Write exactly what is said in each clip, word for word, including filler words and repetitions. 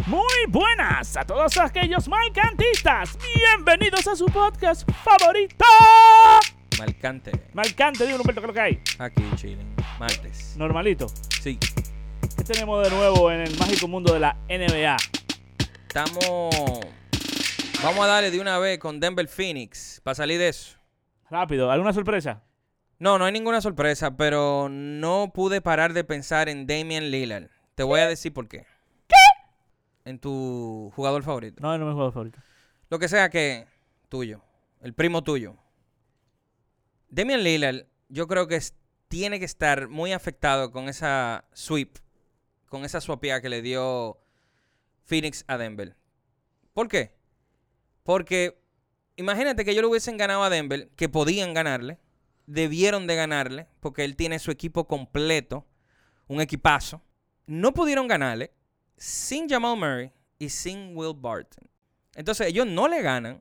Muy buenas a todos aquellos malcantistas. Bienvenidos a su podcast favorito. Malcante. Malcante, dime, Humberto, ¿qué es lo que hay? Aquí, chilling. Martes. Normalito. Sí. ¿Qué tenemos de nuevo en el mágico mundo de la N B A? Estamos... Vamos a darle de una vez con Denver Phoenix para salir de eso. Rápido, ¿alguna sorpresa? No, no hay ninguna sorpresa, pero no pude parar de pensar en Damian Lillard. Te voy a decir por qué. ¿Qué? En tu jugador favorito. No, no es mi jugador favorito. Lo que sea que tuyo. El primo tuyo. Damian Lillard, yo creo que es, tiene que estar muy afectado con esa sweep, con esa swapea que le dio Phoenix a Denver. ¿Por qué? Porque imagínate que ellos le hubiesen ganado a Denver, que podían ganarle, debieron de ganarle, porque él tiene su equipo completo, un equipazo. No pudieron ganarle sin Jamal Murray y sin Will Barton. Entonces ellos no le ganan.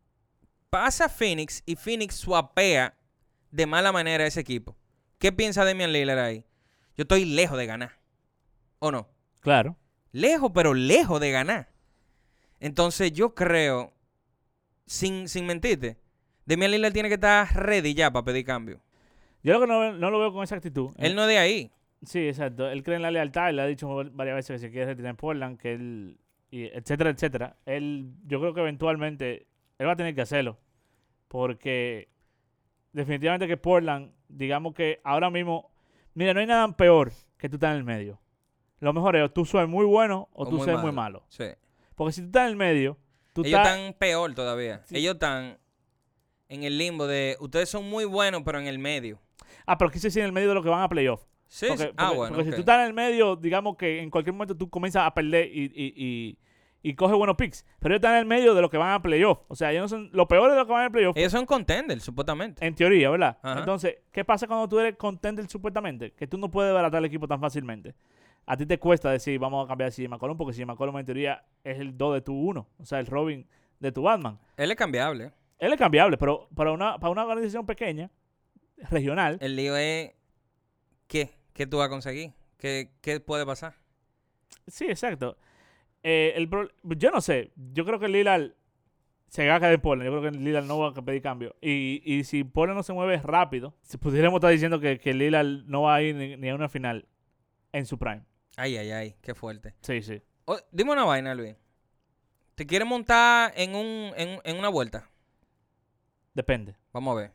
Pasa a Phoenix y Phoenix swapea de mala manera a ese equipo. ¿Qué piensa Damian Lillard ahí? Yo estoy lejos de ganar. ¿O no? Claro. Lejos, pero lejos de ganar. Entonces yo creo, sin, sin mentirte, Damian Lillard tiene que estar ready ya para pedir cambio. Yo lo que no, no lo veo con esa actitud. Él no es de ahí. Sí, exacto. Él cree en la lealtad. Él le ha dicho varias veces que se quiere retirar en Portland, que él, y etcétera, etcétera. Él, yo creo que eventualmente él va a tener que hacerlo. Porque definitivamente que Portland, digamos que ahora mismo, mira, no hay nada peor que tú estás en el medio. Lo mejor es o tú seas muy bueno o, o tú muy seas malo. muy malo. Sí. Porque si tú estás en el medio, tú Ellos estás... están peor todavía. Sí. Ellos están en el limbo de, ustedes son muy buenos, pero en el medio. Ah, pero quise decir en el medio de lo que van a playoff. Sí, porque, sí. porque, Ah, bueno. Porque okay. si tú estás en el medio, digamos que en cualquier momento tú comienzas a perder y, y, y, y coges buenos picks. Pero ellos están en el medio de lo que van a playoff. O sea, ellos no son lo peor de lo que van a playoff. Ellos son contenders, supuestamente. En teoría, ¿verdad? Ajá. Entonces, ¿qué pasa cuando tú eres contender supuestamente? Que tú no puedes baratar el equipo tan fácilmente. A ti te cuesta decir, vamos a cambiar a C J McCollum, porque C J McCollum en teoría es el dos de tu uno. O sea, el Robin de tu Batman. Él es cambiable. Él es cambiable, pero para una, para una organización pequeña, regional... El lío es, ¿qué? ¿Qué tú vas a conseguir? ¿Qué, qué puede pasar? Sí, exacto. Eh, el pro, yo no sé. Yo creo que Lillard se va a caer en Portland. Yo creo que Lillard no va a pedir cambio. Y, y si Portland no se mueve rápido, si pudiéramos estar diciendo que, que Lillard no va a ir ni, ni a una final en su prime. Ay, ay, ay. Qué fuerte. Sí, sí. Oh, dime una vaina, Luis. ¿Te quieres montar en, un, en, en una vuelta? Depende. Vamos a ver.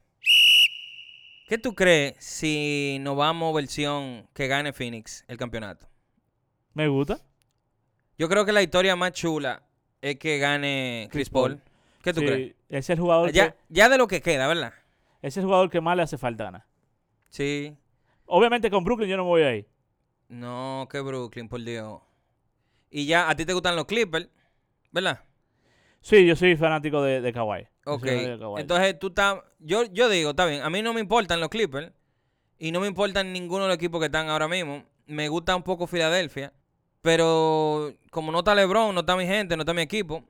¿Qué tú crees si nos vamos versión que gane Phoenix el campeonato? Me gusta. Yo creo que la historia más chula es que gane Chris, Chris Paul. Paul. ¿Qué tú sí, crees? Es el jugador ya, que, ya de lo que queda, ¿verdad? Es el jugador que más le hace falta ganar. Sí. Obviamente con Brooklyn yo no me voy a ir. No, que Brooklyn, por Dios. Y ya, a ti te gustan los Clippers, ¿verdad? Sí, yo soy fanático de, de Kawhi. Ok, de Kawhi. Entonces tú estás... Yo, yo digo, está bien, a mí no me importan los Clippers y no me importan ninguno de los equipos que están ahora mismo. Me gusta un poco Filadelfia, pero como no está LeBron, no está mi gente, no está mi equipo,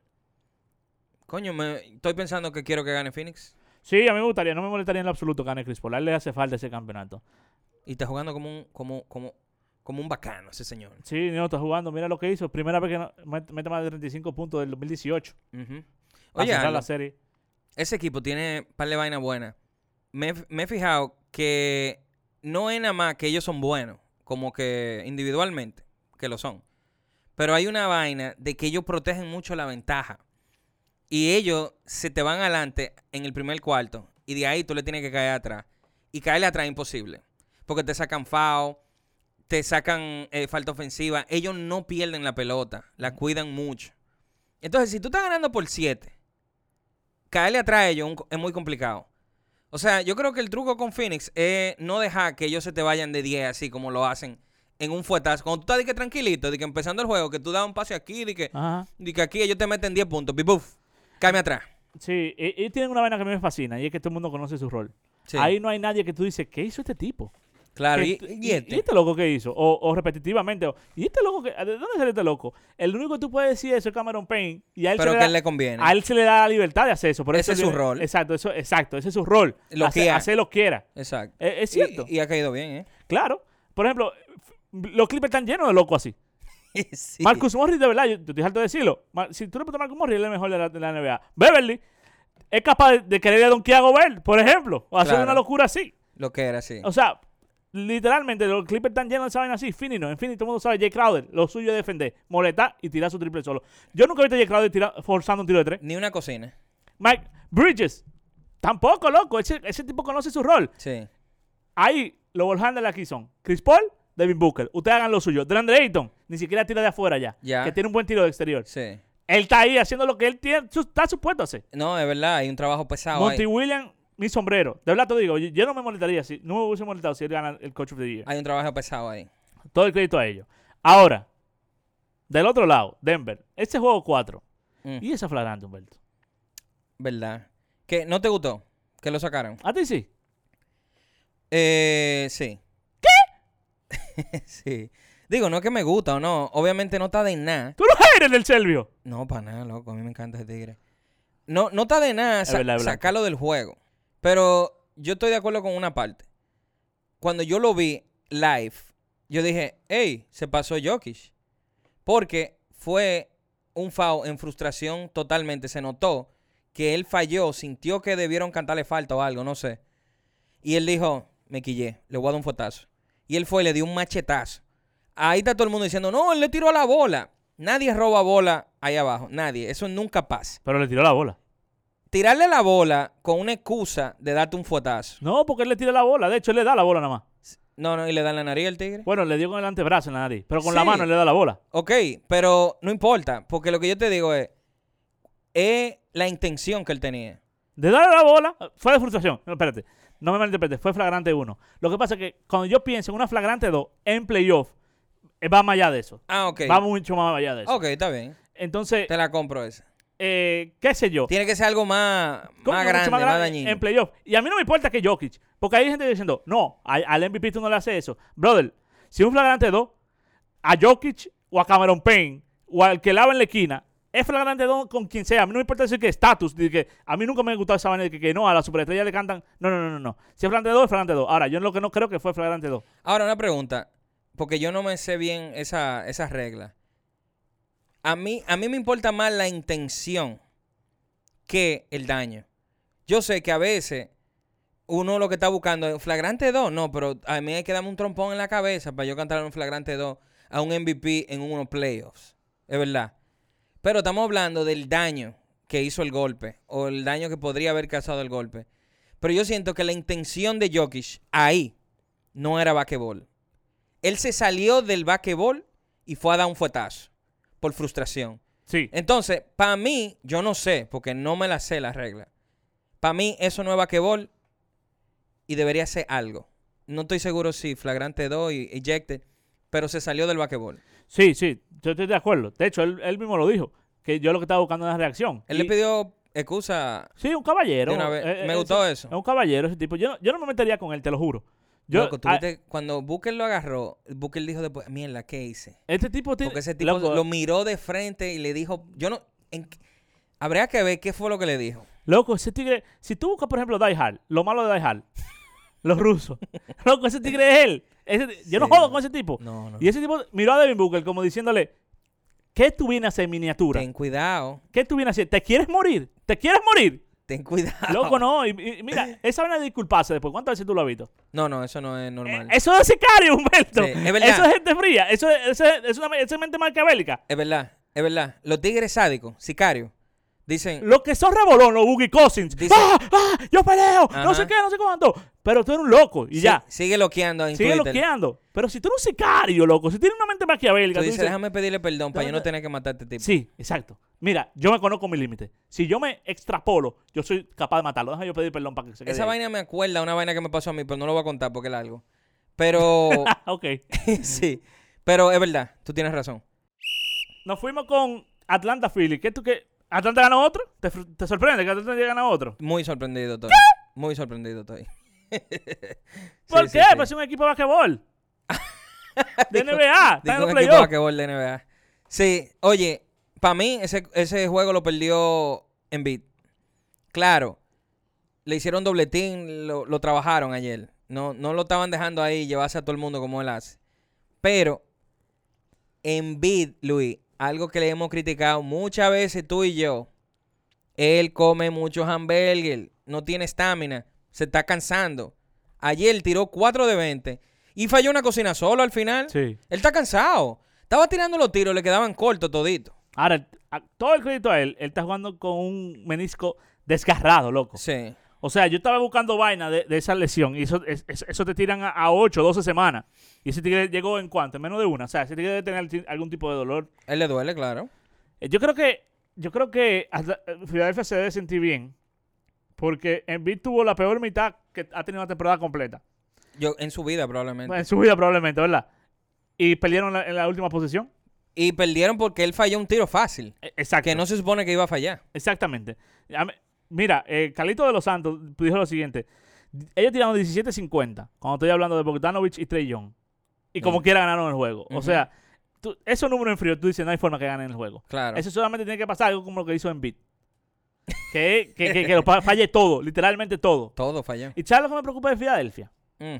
coño, me, estoy pensando que quiero que gane Phoenix. Sí, a mí me gustaría, no me molestaría en lo absoluto que gane Chris Paul. A él le hace falta ese campeonato. Y está jugando como un, como, como, como un bacano ese señor. Sí, no, está jugando. Mira lo que hizo. Primera vez que no, mete más de treinta y cinco puntos del dos mil dieciocho. Uh-huh. Oye, Algo, la serie. Ese equipo tiene un par de vainas buenas. Me, me he fijado que no es nada más que ellos son buenos, como que individualmente, que lo son. Pero hay una vaina de que ellos protegen mucho la ventaja. Y ellos se te van adelante en el primer cuarto. Y de ahí tú le tienes que caer atrás. Y caerle atrás es imposible. Porque te sacan foul, te sacan eh, falta ofensiva. Ellos no pierden la pelota, la cuidan mucho. Entonces, si tú estás ganando por siete, caerle atrás a ellos es muy complicado. O sea, yo creo que el truco con Phoenix es no dejar que ellos se te vayan de diez así como lo hacen en un fuetazo. Cuando tú estás de que tranquilito, de que empezando el juego, que tú das un pase aquí, de que, de que aquí ellos te meten diez puntos, bif, cáeme atrás. Sí, y, y tienen una vaina que a mí me fascina, y es que todo el mundo conoce su rol. Sí. Ahí no hay nadie que tú dices, ¿qué hizo este tipo? Claro, ¿Qué, y, y, este? ¿Y este loco qué hizo? O, o repetitivamente, o, ¿y este loco qué? ¿De dónde sale este loco? El único que tú puedes decir eso es Cameron Payne. Y a él Pero se que le da, le conviene. A él se le da la libertad de hacer eso. Por ese eso es su le, rol. Exacto, eso, exacto, ese es su rol. Lo hacer, que hacer lo quiera. Exacto. Es, es cierto. Y, y ha caído bien, ¿eh? Claro. Por ejemplo, los Clippers están llenos de locos así. sí. Marcus Morris, de verdad, yo, yo te harto de decirlo. Mar- si tú le preguntas a Marcus Morris, él es el mejor de la, de la N B A. Beverly es capaz de, de quererle a donkear a Gobert, por ejemplo, o hacer Claro. una locura así. Lo que era, sí. O sea, literalmente, los Clippers están llenos de esa vaina así. Fini no, en fin, todo el mundo sabe. Jay Crowder, lo suyo es defender, molestar y tirar su triple solo. Yo nunca he visto a Jay Crowder tirar, forzando un tiro de tres. Ni una cocina. Mike Bridges, tampoco, loco. Ese, ese tipo conoce su rol. Sí. Ahí, los ball handlers aquí son Chris Paul, Devin Booker. Ustedes hagan lo suyo. DeAndre Ayton, ni siquiera tira de afuera ya. Ya. Que tiene un buen tiro de exterior. Sí. Él está ahí haciendo lo que él tiene, su- está supuesto a hacer. No, es verdad, hay un trabajo pesado Monty ahí. Williams, mi sombrero. De verdad te digo, yo, yo no me molestaría si, no me hubiese molestado si él gana el Coach of the Year. Hay un trabajo pesado ahí. Todo el crédito a ellos. Ahora, del otro lado, Denver. Este juego cuatro. Mm, Y esa flagrante, Humberto. ¿Verdad? ¿Que no te gustó? ¿Que lo sacaron? ¿A ti sí? Eh, sí. ¿Qué? Sí. Digo, no es que me gusta o no. Obviamente no está de nada. ¿Tú no eres del Selvio? No, para nada, loco. A mí me encanta ese tigre. No, no está de nada Es sa- verdad, es verdad. sacarlo del juego. Pero yo estoy de acuerdo con una parte. Cuando yo lo vi live, yo dije, hey, se pasó Jokic. Porque fue un foul en frustración totalmente. Se notó que él falló, sintió que debieron cantarle falta o algo, no sé. Y él dijo, me quillé, le voy a dar un fotazo. Y él fue y le dio un machetazo. Ahí está todo el mundo diciendo, no, él le tiró la bola. Nadie roba bola ahí abajo, nadie. Eso nunca pasa. Pero le tiró la bola. Tirarle la bola con una excusa de darte un fuetazo. No, porque él le tira la bola. De hecho, él le da la bola nada más. No, no, y le dan la nariz al tigre. Bueno, le dio con el antebrazo en la nariz. Pero con Sí. la mano él le da la bola. Ok, pero no importa, porque lo que yo te digo es, es la intención que él tenía. De darle la bola, fue de frustración. No, espérate. No me malinterpretes. Fue flagrante uno. Lo que pasa es que cuando yo pienso en una flagrante dos en playoff, eh, va más allá de eso. Ah, ok. Va mucho más allá de eso. Ok, está bien. Entonces, Te la compro esa. eh, qué sé yo. Tiene que ser algo más, ¿Cómo más que mucho grande, más, grande dañino. en playoff? Y a mí no me importa que Jokic, porque hay gente diciendo, no, al, al M V P tú no le haces eso. Brother, si un flagrante dos, a Jokic o a Cameron Payne o al que lava en la esquina, es flagrante dos con quien sea. A mí no me importa decir que estatus, de que a mí nunca me ha gustado esa manera de que, que no, a la superestrella le cantan. No, no, no, no, no. Si es flagrante dos, es flagrante dos. Ahora, yo lo que no creo que fue flagrante dos. Ahora, una pregunta, porque yo no me sé bien esa, esas reglas. A mí, a mí me importa más la intención que el daño. Yo sé que a veces uno lo que está buscando es flagrante dos, no, pero a mí hay que darme un trompón en la cabeza para yo cantar un flagrante dos a un M V P en unos playoffs. Es verdad. Pero estamos hablando del daño que hizo el golpe o el daño que podría haber causado el golpe. Pero yo siento que la intención de Jokic ahí no era basquetbol. Él se salió del basquetbol y fue a dar un fuetazo por frustración. Sí. Entonces, para mí, yo no sé, porque no me la sé las reglas. Para mí, eso no es basquetbol y debería ser algo. No estoy seguro si flagrante dos y ejected, pero se salió del basquetbol. Sí, sí, yo estoy de acuerdo. De hecho, él, él mismo lo dijo, que yo lo que estaba buscando es una reacción. Él Y- le pidió excusa. Sí, un caballero. De una vez. Eh, Me eh, gustó ese- eso. Es un caballero ese tipo. Yo no, yo no me metería con él, te lo juro. Yo, Loco, tú ah, viste, cuando Booker lo agarró, Booker dijo después, mierda, ¿qué hice? este tipo tiene... Porque ese tipo loco, lo miró de frente y le dijo, yo no, en- habría que ver qué fue lo que le dijo. loco, ese tigre... Si tú buscas, por ejemplo, Die Hard, lo malo de Die Hard, los rusos. Loco, ese tigre es él. Ese- yo no Sí. jodo con ese tipo. No, no. Y ese tipo miró a Devin Booker como diciéndole, ¿qué tú vienes a hacer en miniatura? Ten cuidado, ¿Qué tú vienes a hacer? ¿Te quieres morir? ¿Te quieres morir? ten cuidado. Loco, no. Y, y mira, esa vaina de disculparse después. ¿Cuántas veces tú lo has visto? No, no, eso no es normal. Eh, eso es sicario, Humberto. Sí, es verdad. Eso es gente fría. Eso es, eso es, es una, eso es mente maquiavélica. Es verdad, es verdad. Los tigres sádicos, sicarios, dicen, Los que son rebolón, los Boogie Cousins. Dice- ¡Ah! ¡Ah! ¡Yo peleo! No Ajá. sé qué, no sé cuánto. Pero tú eres un loco y "Sí, ya. sigue loqueando en Sigue Twitter". loqueando. Pero si tú eres un sicario, loco, si tienes una mente maquiavélica. Tú tú dices, dices, déjame pedirle perdón para yo no déjame- tener que matar a este tipo. sí, exacto. Mira, yo me conozco mi límite. Si yo me extrapolo, yo soy capaz de matarlo. Déjame yo pedir perdón para que se quede. Esa ahí. vaina me acuerda, una vaina que me pasó a mí, pero no lo voy a contar porque es largo. Pero, Ah, ok. sí, pero es verdad, tú tienes razón. Nos fuimos con Atlanta Philly. ¿Qué tú qué? ¿Atlanta ganó otro? ¿Te, fr- te sorprende que Atlanta gana otro? Muy sorprendido estoy. Muy sorprendido estoy. ¿Por Sí, qué? sí, sí. Pues es un equipo de basquetbol. De N B A. Está Digo, en los un equipo de playoffs. basquetbol de N B A. Sí, oye, para mí ese, ese juego lo perdió Embiid. Claro, le hicieron dobletín, lo, lo trabajaron ayer. No, no lo estaban dejando ahí llevarse a todo el mundo como él hace. Pero Embiid, Luis, algo que le hemos criticado muchas veces tú y yo. Él come muchos hamburgues, no tiene estamina, se está cansando. Ayer tiró cuatro de veinte y falló una cocina solo al final. Sí. Él está cansado. Estaba tirando los tiros, le quedaban cortos toditos. Ahora, a- todo el crédito a él, él está jugando con un menisco desgarrado, loco. Sí. O sea, yo estaba buscando vaina de, de esa lesión y eso, es- es- eso te tiran a, a ocho, doce semanas. Y ese tigre llegó en cuánto, en menos de una. O sea, ese tigre debe tener ti- algún tipo de dolor. Él le duele, claro. Eh, Yo creo que, yo creo que hasta, eh, Philadelphia se debe sentir bien porque Embiid tuvo la peor mitad que ha tenido una temporada completa. Yo, en su vida probablemente. En su vida probablemente, ¿verdad? Y perdieron la- en la última posición. Y perdieron porque él falló un tiro fácil. Eh, Exacto. Que no se supone que iba a fallar. Exactamente. A mí- Mira, eh, Carlito de los Santos dijo lo siguiente. Ellos tiraron diecisiete cincuenta cuando estoy hablando de Bogdanovich y Trey Young. Y como Mm. quiera ganaron el juego. O Ujú. sea, tú- esos números en frío, tú dices, no hay forma que ganen el juego. Claro. Eso solamente tiene que pasar algo como lo que hizo Embiid. que, que, que, que lo pa- falle todo, literalmente todo. Todo falló. ¿Y sabes lo que me preocupa de Filadelfia? Mm.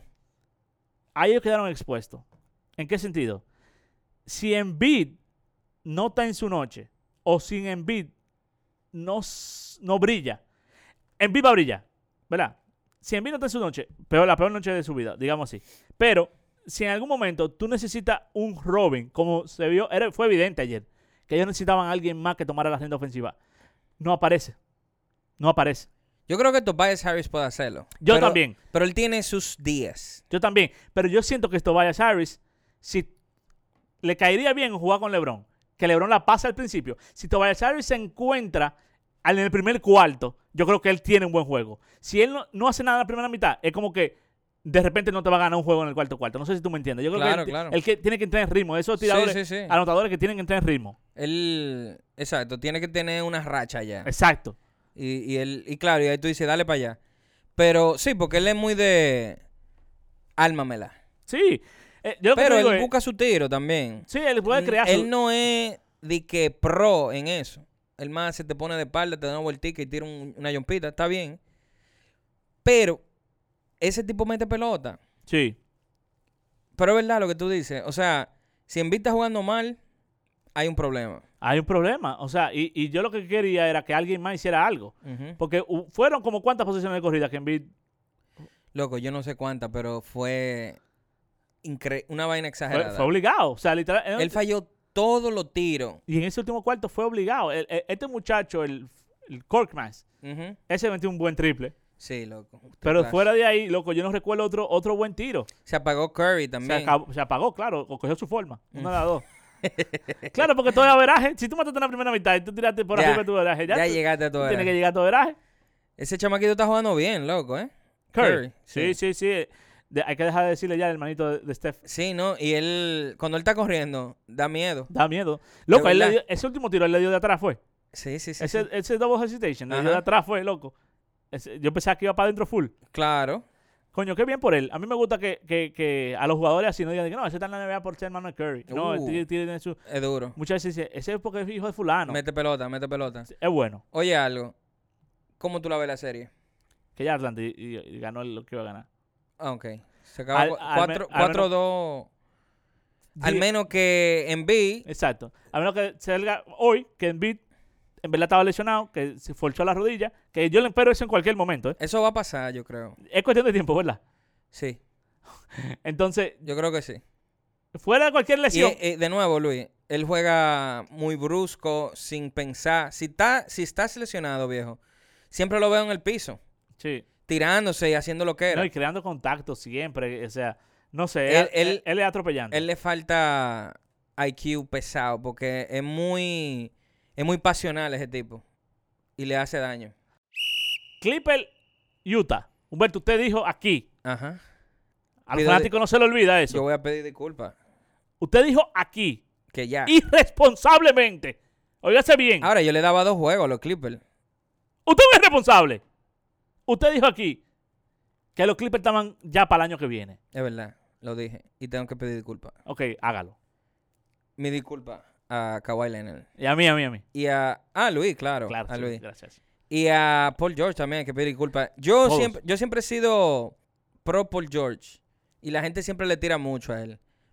Ahí ellos quedaron expuestos. ¿En qué sentido? Si Embiid no está en su noche, o si Embiid no, s- no brilla, Embiid va a brillar, ¿verdad? Si Embiid no está en su noche, peor, la peor noche de su vida, digamos así. Pero, si en algún momento tú necesitas un Robin, como se vio, era, fue evidente ayer, que ellos necesitaban a alguien más que tomara la agenda ofensiva, no aparece. No aparece. Yo creo que Tobias Harris puede hacerlo. Yo Pero- también. Pero él tiene sus días. Yo también. Pero yo siento que Tobias Harris, si le caería bien jugar con LeBron, que LeBron la pasa al principio. Si Tobias Harris se encuentra al- en el primer cuarto, yo creo que él tiene un buen juego. Si él no, no hace nada en la primera mitad, es como que de repente no te va a ganar un juego en el cuarto cuarto. No sé si tú me entiendes. Yo creo Claro, que él, claro. él que tiene que entrar en ritmo. Esos tiradores, Sí, sí, sí. anotadores que tienen que entrar en ritmo. Él, exacto, tiene que tener una racha ya. Exacto. Y, y él, y claro, y ahí tú dices, dale para allá. Pero sí, porque él es muy de ármamela. Sí. Eh, yo lo que Pero te él digo es- busca su tiro también. sí, él puede Mm, crear Él su- no es de que pro en eso. El más se te pone de espalda, te da una vueltica y tira un- una yompita, está bien. Pero ese tipo mete pelota. Sí. Pero es verdad lo que tú dices. O sea, si Embiid está jugando mal, hay un problema. Hay un problema. O sea, y, y yo lo que quería era que alguien más hiciera algo. Ujú. Porque uh, fueron como cuántas posiciones de corrida que Embiid. Loco, yo no sé cuántas, pero fue incre- una vaina Fue, exagerada. fue obligado. O sea, literal. Él falló todos los tiros. Y en ese último cuarto fue obligado. El- el- este muchacho, el, el Korkmaz, Ujú. ese metió un buen triple. Sí, loco. Pero Triplazo. fuera de ahí, loco, yo no recuerdo otro, otro buen tiro. Se apagó Curry Se, también. acabó- se apagó, claro, o cogió su forma. Una de las dos. Mm. Claro, porque todo es averaje. Si tú mataste en la primera mitad y tú tiraste por Ya, arriba de tu averaje, ya, ya tú- llegaste a todo. tienes que llegar a tu averaje. Ese chamaquito está jugando bien, loco, ¿eh? Curry. Curry, Sí, sí. sí, sí. De- hay que dejar de decirle ya el hermanito de, de Steph. Sí, ¿no? Y él, cuando él está corriendo, da miedo. Da miedo. Loco, él le verdad. dio- ese último tiro él le dio de atrás, fue. Sí, sí, sí. ese, sí. ese double hesitation, le dio Ajá. de atrás, fue, loco. Ese- yo pensaba que iba para adentro full. Claro. Coño, qué bien por él. A mí me gusta que, que, que a los jugadores así no digan que no, ese está en la N B A por ser hermano de Curry. No, el Uh. tigre tiene su... Es duro. Muchas veces dice, ese es porque es hijo de fulano. Mete pelota, mete pelota. Es bueno. Oye, algo. ¿Cómo tú la ves la serie? Que ya Atlanta y, y- y ganó lo que iba a ganar. Ah, ok. Se acabó Al- cu- al cuatro- men- al cuatro dos. Al Sí, menos que Embiid. Exacto. A menos que salga hoy, que Embiid en verdad estaba lesionado, que se forchó la rodilla, que yo le espero eso en cualquier momento. ¿eh? Eso va a pasar, yo creo. Es cuestión de tiempo, ¿verdad? Sí, Entonces, yo creo que sí. fuera de cualquier Y lesión. eh, de nuevo, Luis, él juega muy brusco, sin pensar. Si, está, si estás lesionado, viejo, siempre lo veo en el piso, Sí. tirándose y haciendo lo que era. No, y creando contacto siempre. O sea, no sé. Él, Él- él, él- él es atropellando. Él le falta I Q pesado porque es muy, es muy pasional ese tipo y le hace daño. Clipper, Utah. Humberto, usted dijo aquí. Ajá. A los Pídele- fanáticos no se le olvida eso. Yo voy a pedir disculpas. Usted dijo aquí. Que ya. Irresponsablemente. Óigase bien. Ahora, yo le daba dos juegos a los Clippers. Usted es responsable. Usted dijo aquí que los Clippers estaban ya para el año que viene. Es verdad, lo dije. Y tengo que pedir disculpas. Ok, hágalo. Mi disculpa a Kawhi Leonard. Y a mí, a mí, a mí. Y a... Ah, Luis, claro. Claro, a sí, Luis. gracias. Y a Paul George también hay que pedir disculpas. Yo Todos. siempre, yo siempre he sido pro Paul George. Y la gente siempre le tira mucho a él.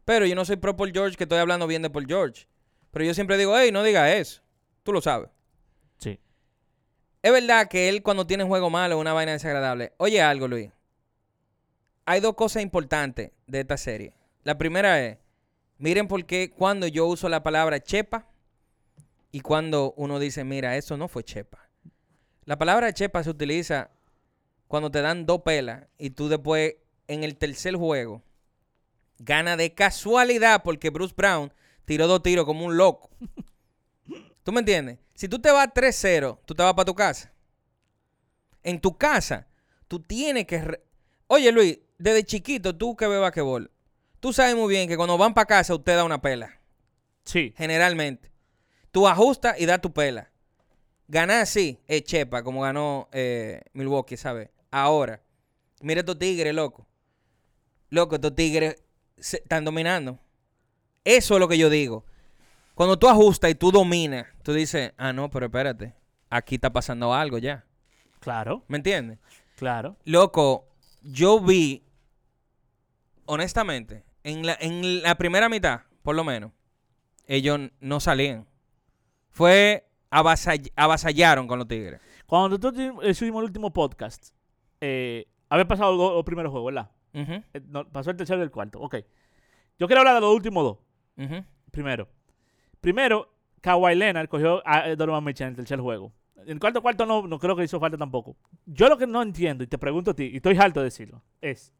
Pero yo no soy pro Paul George que estoy hablando bien de Paul George. Pero yo siempre digo, hey, no digas eso. Tú lo sabes. Sí. Es verdad que él cuando tiene juego malo es una vaina desagradable. Oye algo, Luis. Hay dos cosas importantes de esta serie. La primera es, miren por qué cuando yo uso la palabra chepa y cuando uno dice, mira, eso no fue chepa. La palabra chepa se utiliza cuando te dan dos pelas y tú después en el tercer juego gana de casualidad porque Bruce Brown tiró dos tiros como un loco. ¿Tú me entiendes? Si tú te vas tres cero, tú te vas para tu casa. En tu casa, tú tienes que... Re... Oye, Luis, desde chiquito, tú que ves basquetbol, tú sabes muy bien que cuando van para casa, usted da una pela. Sí. Generalmente. Tú ajustas y das tu pela. Ganar sí es chepa, como ganó eh, Milwaukee, ¿sabes? Ahora, mire estos tigres, loco. Loco, estos tigres se están dominando. Eso es lo que yo digo. Cuando tú ajustas y tú dominas, tú dices, ah, no, pero espérate, aquí está pasando algo ya. Claro. ¿Me entiendes? Claro. Loco, yo vi, honestamente, en la, en la primera mitad, por lo menos, ellos no salían. Fue, avasall- avasallaron con los tigres. Cuando nosotros subimos el último podcast, eh, había pasado los, los primeros juegos, ¿verdad? Uh-huh, Eh, no, pasó el tercero y el cuarto. Ok. Yo quiero hablar de los últimos dos. uh-huh. Primero. Primero, Kawhi Leonard cogió a Donovan Mitchell en el tercer juego. En el cuarto cuarto no, no creo que hizo falta tampoco. Yo lo que no entiendo, y te pregunto a ti, y estoy harto de decirlo, es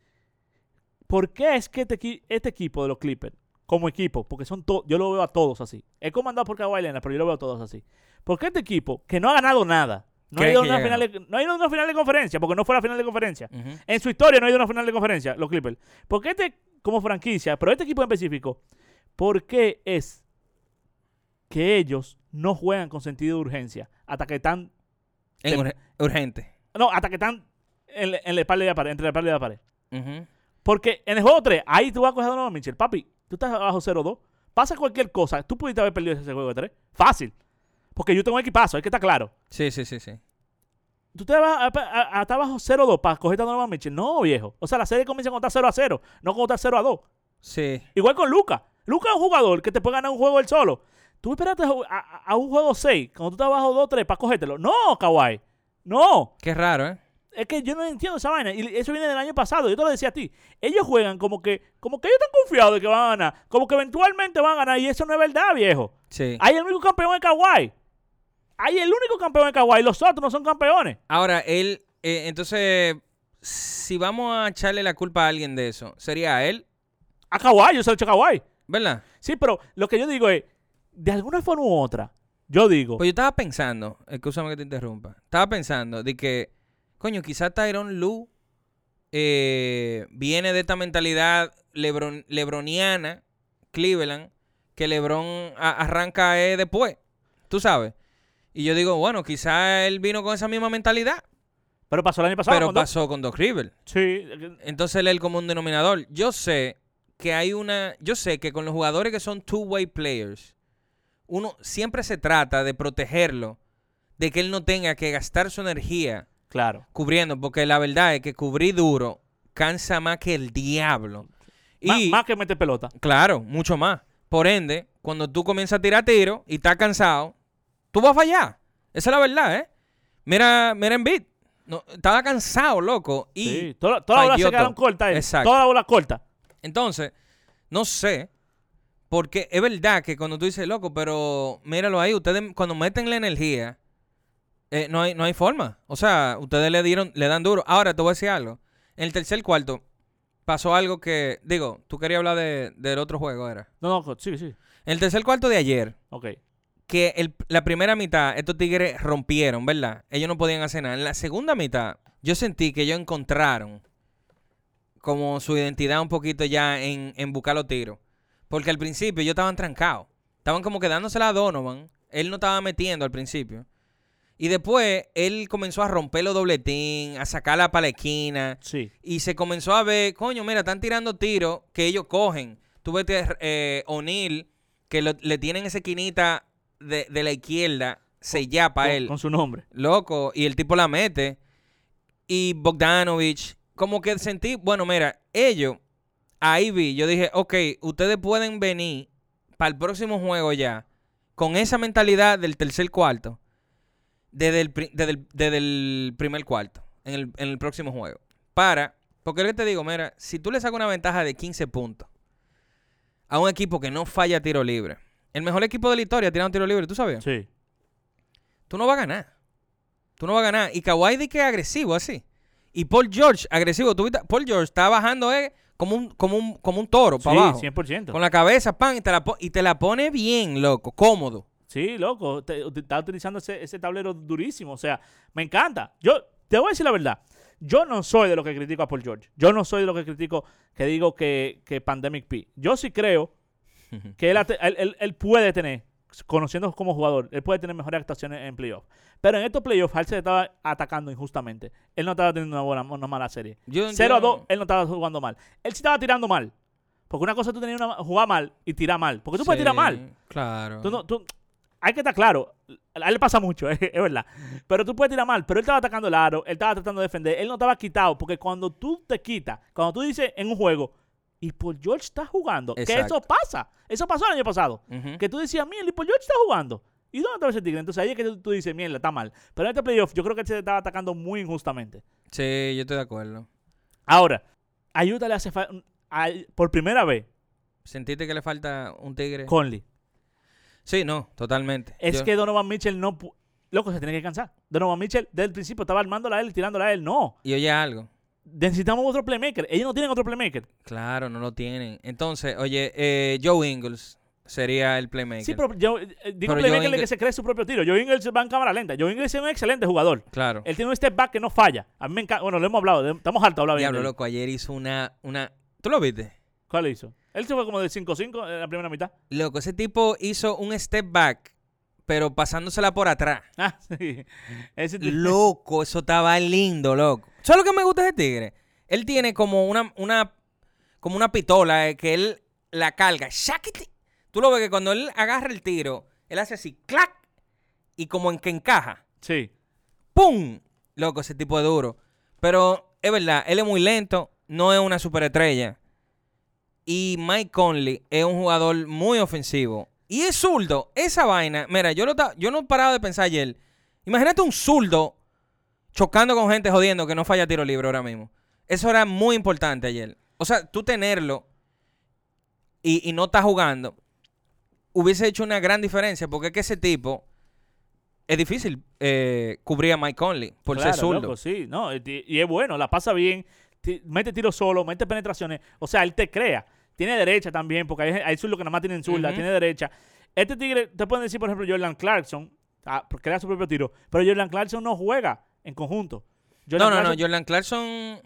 ¿por qué es que este, equi- este equipo de los Clippers, como equipo, porque son todos, yo lo veo a todos así, es comandado por Kawhi Leonard, pero yo lo veo a todos así. ¿Por qué este equipo, que no ha ganado nada, no ha ¿Qué- ido a qué una ya final de, no ha ido a una final de conferencia, porque no fue la final de conferencia? Uh-huh. En su historia no ha ido a una final de conferencia, los Clippers. ¿Por qué este, como franquicia, pero este equipo en específico, por qué es que ellos no juegan con sentido de urgencia hasta que están... En Tem- urge- urgente. No, hasta que están en, la- en la espalda de la pared, entre la espalda y la pared. Uh-huh. Porque en el juego tres, ahí tú vas a coger a Donovan Mitchell. Papi, tú estás abajo cero dos. Pasa cualquier cosa. Tú pudiste haber perdido ese juego de tres. Fácil. Porque yo tengo un equipazo, hay que estar claro. Sí, sí, sí, sí. Tú te vas a, a, a, hasta abajo cero dos para coger a Donovan Mitchell. No, viejo. O sea, la serie comienza con estar cero a cero, no con estar cero a dos. Sí. Igual con Luka. Luka es un jugador que te puede ganar un juego él solo. Tú esperaste a, a- a un juego seis, cuando tú estás abajo dos tres para cogértelo. No, Kawhi. No. Qué raro, ¿eh? Es que yo no entiendo esa vaina. Y eso viene del año pasado. Yo te lo decía a ti. Ellos juegan como que, como que ellos están confiados de que van a ganar. Como que eventualmente van a ganar. Y eso no es verdad, viejo. Sí. Hay el único campeón de Kawhi. Hay el único campeón de Kawhi. Los otros no son campeones. Ahora, él, eh, entonces, si vamos a echarle la culpa a alguien de eso, sería a él, A Kawhi, yo se lo he hecho a Kawhi. ¿verdad? Sí, pero lo que yo digo es, de alguna forma u otra, yo digo, Pues yo estaba pensando, escúchame que te interrumpa, estaba pensando de que, coño, quizás Tyronn Lue eh, viene de esta mentalidad lebron, lebroniana, Cleveland, que LeBron a- arranca eh, después, tú sabes. Y yo digo, bueno, quizás él vino con esa misma mentalidad, pero pasó el año pasado. pero cuando- pasó con Doc Rivers. Sí, Entonces él es el común denominador. Yo sé que hay una... Yo sé que con los jugadores que son two-way players, uno siempre se trata de protegerlo, de que él no tenga que gastar su energía claro. cubriendo, porque la verdad es que cubrir duro cansa más que el diablo. Má- Y, más que meter pelota. claro, mucho más. Por ende, cuando tú comienzas a tirar tiro y estás cansado, tú vas a fallar. Esa es la verdad, ¿eh? Mira, mira Embiid. No, estaba cansado, loco. Y Sí, todas toda las bolas falló se quedaron todo. cortas. eh. Exacto. Todas las bolas cortas. Entonces, no sé, porque es verdad que cuando tú dices, loco, pero míralo ahí, ustedes cuando meten la energía, eh, no hay no hay forma. O sea, ustedes le dieron, le dan duro. Ahora, te voy a decir algo. En el tercer cuarto pasó algo que, digo, tú querías hablar de, del otro juego, ¿era? No, no, sí, sí. En el tercer cuarto de ayer, Ok. que el- la primera mitad, estos tigres rompieron, ¿verdad? Ellos no podían hacer nada. En la segunda mitad, yo sentí que ellos encontraron como su identidad un poquito ya en, en buscar los tiros. Porque al principio ellos estaban trancados. Estaban como quedándosela a Donovan. Él no estaba metiendo al principio. Y después él comenzó a romper los dobletín, a sacarla para la esquina. Sí. Y se comenzó a ver, coño, mira, están tirando tiros que ellos cogen. Tú vete eh, O'Neal, que lo- le tienen esa esquinita de, de la izquierda sellada para Con, él. con su nombre. Loco, y el tipo la mete. Y Bogdanovich, como que sentí, bueno, mira, ellos ahí vi, yo dije, ok, ustedes pueden venir para el próximo juego ya con esa mentalidad del tercer cuarto desde el, pri- desde el, desde el primer cuarto en el, en el próximo juego. Para, porque es que te digo, mira, si tú le sacas una ventaja de quince puntos a un equipo que no falla tiro libre, el mejor equipo de la historia tirando tiro libre, ¿tú sabías? Sí. Tú no vas a ganar. Tú no vas a ganar. Y Kawhi de que es agresivo así. Y Paul George, agresivo. ¿Tú viste? Paul George está bajando eh, como, un, como, un, como un toro para Sí, abajo. cien por ciento. Con la cabeza, pan, y te la, po- y te la pone bien, loco, cómodo. Sí, loco. Te, te- está utilizando ese, ese tablero durísimo. O sea, me encanta. Yo te voy a decir la verdad. Yo no soy de los que critico a Paul George. Yo no soy de los que critico que digo que, que Pandemic P. Yo sí creo que él, ate- él, él- él puede tener, conociendo como jugador, él puede tener mejores actuaciones en playoffs. Pero en estos playoffs, él se estaba atacando injustamente. Él no estaba teniendo una buena, una mala serie. Yo- cero a yo- dos, él no estaba jugando mal. Él sí estaba tirando mal. Porque una cosa es tú tener una, jugar mal y tirar mal. Porque tú puedes Sí, tirar mal. Claro. Tú no, tú, hay que estar claro. A él le pasa mucho, es, es verdad. Pero tú puedes tirar mal. Pero él estaba atacando el aro. Él estaba tratando de defender. Él no estaba quitado. Porque cuando tú te quitas, cuando tú dices en un juego, y Paul George está jugando, que Exacto. eso pasa. Eso pasó el año pasado. Ujú. Que tú decías, mira, y Paul George está jugando. ¿Y dónde está ese tigre? Entonces ahí es que tú, tú dices, mierda, está mal. Pero en este playoff yo creo que él se estaba atacando muy injustamente. Sí, yo estoy de acuerdo. Ahora, a Utah le hace falta, por primera vez, ¿Sentiste que le falta un tigre? Conley. Sí, no, totalmente. Es Yo- que Donovan Mitchell no... pu- Loco, se tiene que cansar. Donovan Mitchell, desde el principio, estaba armándola a él y tirándola a él. No. Y oye algo. Necesitamos otro playmaker. Ellos no tienen otro playmaker. Claro, no lo tienen. Entonces, oye, eh, Joe Ingles sería el playmaker. Sí, pero yo eh, digo Pero playmaker Joe de que Ingles- se cree su propio tiro. Joe Ingles va en cámara lenta. Joe Ingles es un excelente jugador. Claro. Él tiene un step back que no falla. A mí me encanta. Bueno, lo hemos hablado. de- Estamos hartos de hablar bien Diablo, de él. loco, ayer hizo una, una... ¿Tú lo viste? ¿Cuál le hizo? Él se fue como de cinco cinco en la primera mitad. Loco, ese tipo hizo un step back, pero pasándosela por atrás. Ah, sí. Ese t- Loco, eso estaba lindo, loco. ¿Sabes lo que me gusta de ese tigre? Él tiene como una, una, como una pistola eh, que él la carga. ¡Shaquiti! Tú lo ves que cuando él agarra el tiro, él hace así, ¡clac! Y como en que encaja. Sí. ¡Pum! Loco, ese tipo es duro. Pero es verdad, él es muy lento, no es una superestrella. Y Mike Conley es un jugador muy ofensivo. Y es zurdo. Esa vaina, mira, yo, lo ta- yo no he parado de pensar ayer. Imagínate un zurdo chocando con gente jodiendo que no falla tiro libre ahora mismo. Eso era muy importante ayer. O sea, tú tenerlo y, y no estás jugando hubiese hecho una gran diferencia porque es que ese tipo es difícil eh, cubrir a Mike Conley por Claro, ser zurdo. loco, sí. No, y, y es bueno. La pasa bien. ti- Mete tiros solo. Mete penetraciones. O sea, él te crea. Tiene derecha también, porque hay, hay zurdos que nada más tienen zurda. Ujú. Tiene derecha. Este tigre, te pueden decir, por ejemplo, Jordan Clarkson, ah, crea su propio tiro. Pero Jordan Clarkson no juega en conjunto. No, Jordan no, no. Clarkson- Jordan Clarkson,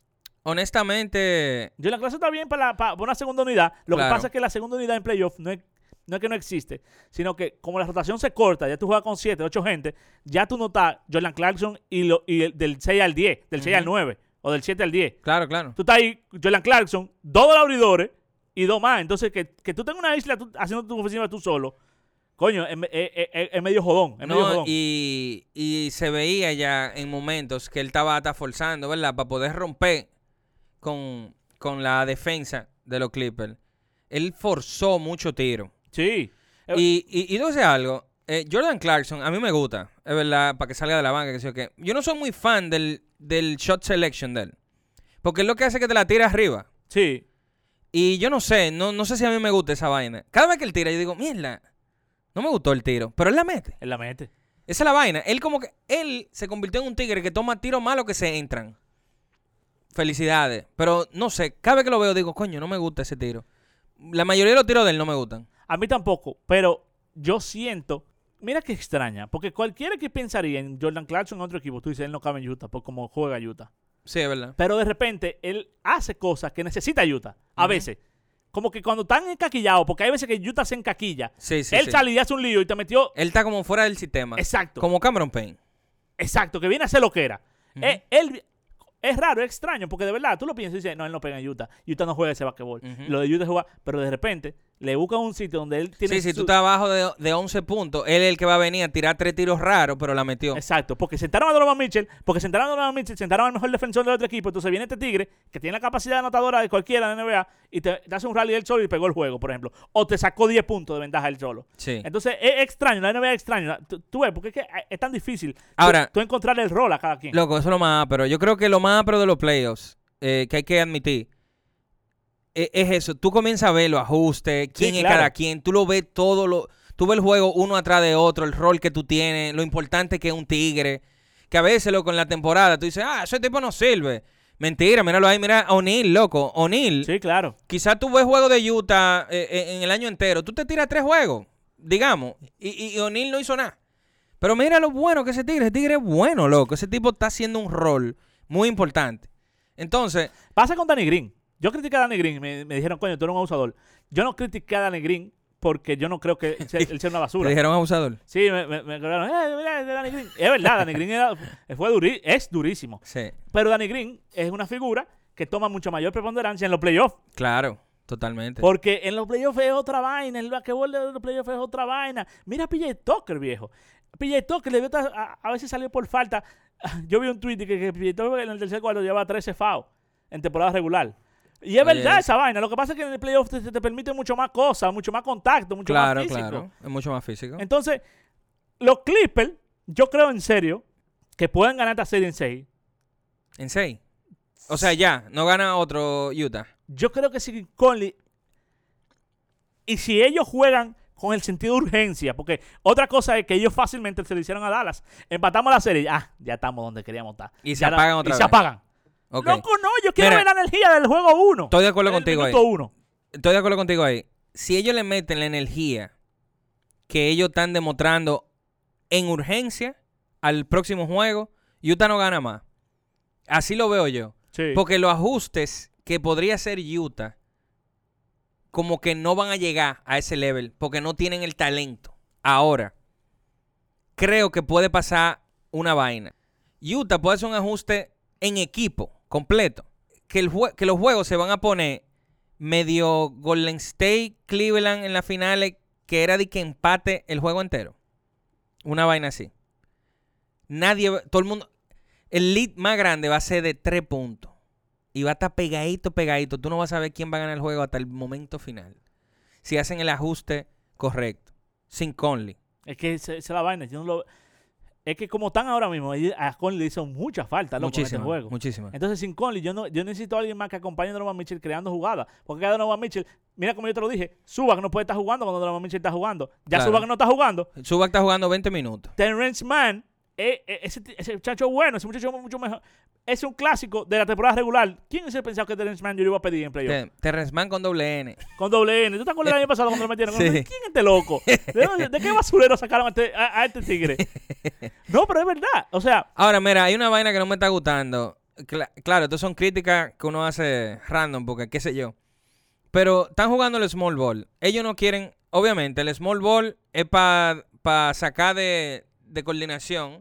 honestamente, Jordan Clarkson está bien para, la- para una segunda unidad. Lo Claro. que pasa es que la segunda unidad en playoff no es, no es que no existe, sino que como la rotación se corta, ya tú juegas con siete, ocho gente, ya tú no estás Jordan Clarkson y, lo, y el, del seis al diez, del seis al Ujú. nueve o del siete al diez. claro, claro. Tú estás ahí, Jordan Clarkson, dos abridores y dos más. Entonces, que, que tú tengas una isla tú- haciendo tu ofensiva tú solo, coño, es, es- es- es medio jodón. Es medio No, jodón. y, y se veía ya en momentos que él estaba hasta forzando, ¿verdad? Para poder romper con, con la defensa de los Clippers. Él forzó mucho tiro. Sí. Eh, Y, y, y sé algo, eh, Jordan Clarkson, a mí me gusta, es verdad, para que salga de la banca, que sé yo qué. Yo no soy muy fan del, del shot selection de él. Porque es lo que hace que te la tire arriba. Sí. Y yo no sé, no, no sé si a mí me gusta esa vaina. Cada vez que él tira, yo digo, mierda, no me gustó el tiro. Pero él la mete. Él la mete. Esa es la vaina. Él como que, él se convirtió en un tigre que toma tiros malos que se entran. Felicidades. Pero no sé, cada vez que lo veo digo, coño, no me gusta ese tiro. La mayoría de los tiros de él no me gustan. A mí tampoco, pero yo siento, mira qué extraña, porque cualquiera que pensaría en Jordan Clarkson en otro equipo, tú dices, él no cabe en Utah por cómo juega Utah. Sí, es verdad. Pero de repente, él hace cosas que necesita Utah, a Ujú. veces. Como que cuando están encaquillados, porque hay veces que Utah se encaquilla, Sí, sí, él sí. sale y hace un lío y te metió... Él está como fuera del sistema. Exacto, Como Cameron Payne. exacto, que viene a hacer lo que era. Ujú. Eh, él... Es raro, es extraño, porque de verdad, tú lo piensas y dices, no, él no pega en Utah. Utah no juega ese basquetbol. Ujú. Lo de Utah juega, pero de repente, le buscan un sitio donde él tiene... Sí, si su... tú estás abajo de, de once puntos, él es el que va a venir a tirar tres tiros raros, pero la metió. Exacto, porque sentaron a Donovan Mitchell, porque sentaron a Donovan Mitchell, sentaron al mejor defensor del otro equipo, entonces viene este tigre, que tiene la capacidad anotadora de cualquiera de la N B A, y te, te hace un rally él solo y pegó el juego, por ejemplo. O te sacó diez puntos de ventaja él solo. Sí. Entonces, es extraño, la N B A es extraño. Tú, tú ves, porque es que es tan difícil Ahora, tú, tú encontrar el rol a cada quien. Loco, eso es lo más pero yo creo que lo más pero de los playoffs, eh, que hay que admitir, es, es eso. Tú comienzas a ver los ajustes, quién Sí, es claro. cada quien, tú lo ves todo, lo, tú ves el juego uno atrás de otro, el rol que tú tienes, lo importante que es un tigre, que a veces, loco, en la temporada tú dices, ah, ese tipo no sirve. Mentira, míralo ahí, mira, O'Neal, loco, O'Neal. Sí, claro. Quizás tú ves juegos de Utah eh, eh, en el año entero, tú te tiras tres juegos, digamos, y, y, y O'Neal no hizo nada. Pero mira lo bueno que ese tigre, ese tigre es bueno, loco, ese tipo está haciendo un rol muy importante. Entonces, Pasa con Danny Green. Yo critiqué a Danny Green, me, me dijeron, coño, tú eres un abusador. Yo no critiqué a Danny Green porque yo no creo que él sea, él sea una te basura. dijeron abusador. Sí, me, me, me dijeron, eh, mira, ese Danny Green. Es verdad, Danny Green era, fue duri, es durísimo. Sí, Pero Danny Green es una figura que toma mucho mayor preponderancia en los playoffs. claro, totalmente. Porque en los playoffs es otra vaina, el basquetbol de los playoffs es otra vaina. Mira a P J Tucker, viejo. P J Tucker le dio a, a veces salió por falta. Yo vi un tweet que, que P J Tucker en el tercer cuarto lleva trece fouls en temporada regular. Y es Oye, verdad esa vaina. Lo que pasa es que en el playoff te, te permite mucho más cosas, mucho más contacto, mucho claro, más físico. claro, es mucho más físico. Entonces, los Clippers, yo creo en serio que pueden ganar esta serie en seis. En seis. O sea, ya, no gana otro Utah. Yo creo que si Conley... Y si ellos juegan con el sentido de urgencia, porque otra cosa es que ellos fácilmente se lo hicieron a Dallas. Empatamos la serie, ah, ya estamos donde queríamos estar. Y se Ya apagan la- otra y vez. se apagan. Ok. Loco, no, yo quiero Mira, ver la energía del juego uno. Estoy de acuerdo Del contigo ahí. minuto uno. Estoy de acuerdo contigo ahí. Si ellos le meten la energía que ellos están demostrando en urgencia al próximo juego, Utah no gana más. Así lo veo yo. Sí. Porque los ajustes que podría hacer Utah, como que no van a llegar a ese level, porque no tienen el talento. Ahora, creo que puede pasar una vaina. Utah puede hacer un ajuste en equipo completo. Que, el jue- que los juegos se van a poner medio Golden State, Cleveland en las finales, que era de que empate el juego entero. Una vaina así. Nadie, va- todo el mundo, el lead más grande va a ser de tres puntos. Y va a estar pegadito, pegadito. Tú no vas a saber quién va a ganar el juego hasta el momento final. Si hacen el ajuste correcto. Sin Conley. Es que esa esa es la vaina. Yo no lo... Es que como están ahora mismo, ahí a Conley le hizo mucha falta, loco, en este Muchísima, juego. muchísima. Entonces, sin Conley, yo, no, yo necesito a alguien más que acompañe a Donovan Mitchell creando jugadas. Porque cada Donovan Mitchell, mira como yo te lo dije, Zubac no puede estar jugando cuando Donovan Mitchell está jugando. Ya Claro. Zubac no está jugando. Zubac está jugando veinte minutos. Terrence Mann, eh, eh, ese, ese muchacho bueno, ese muchacho mucho mejor. Es un clásico de la temporada regular. ¿Quién se pensaba que Terrence Mann yo le iba a pedir en playoff? Te- Terrence Mann con doble N. Con doble N. ¿Tú te acuerdas del año pasado cuando lo metieron? Sí. ¿Quién es este loco? ¿De, dónde- de qué basurero sacaron a este, a- a este tigre? No, pero es verdad. O sea, Ahora, mira, hay una vaina que no me está gustando. Cla- claro, estas son críticas que uno hace random, porque qué sé yo. Pero están jugando el small ball. Ellos no quieren... Obviamente, el small ball es para sacar de, de coordinación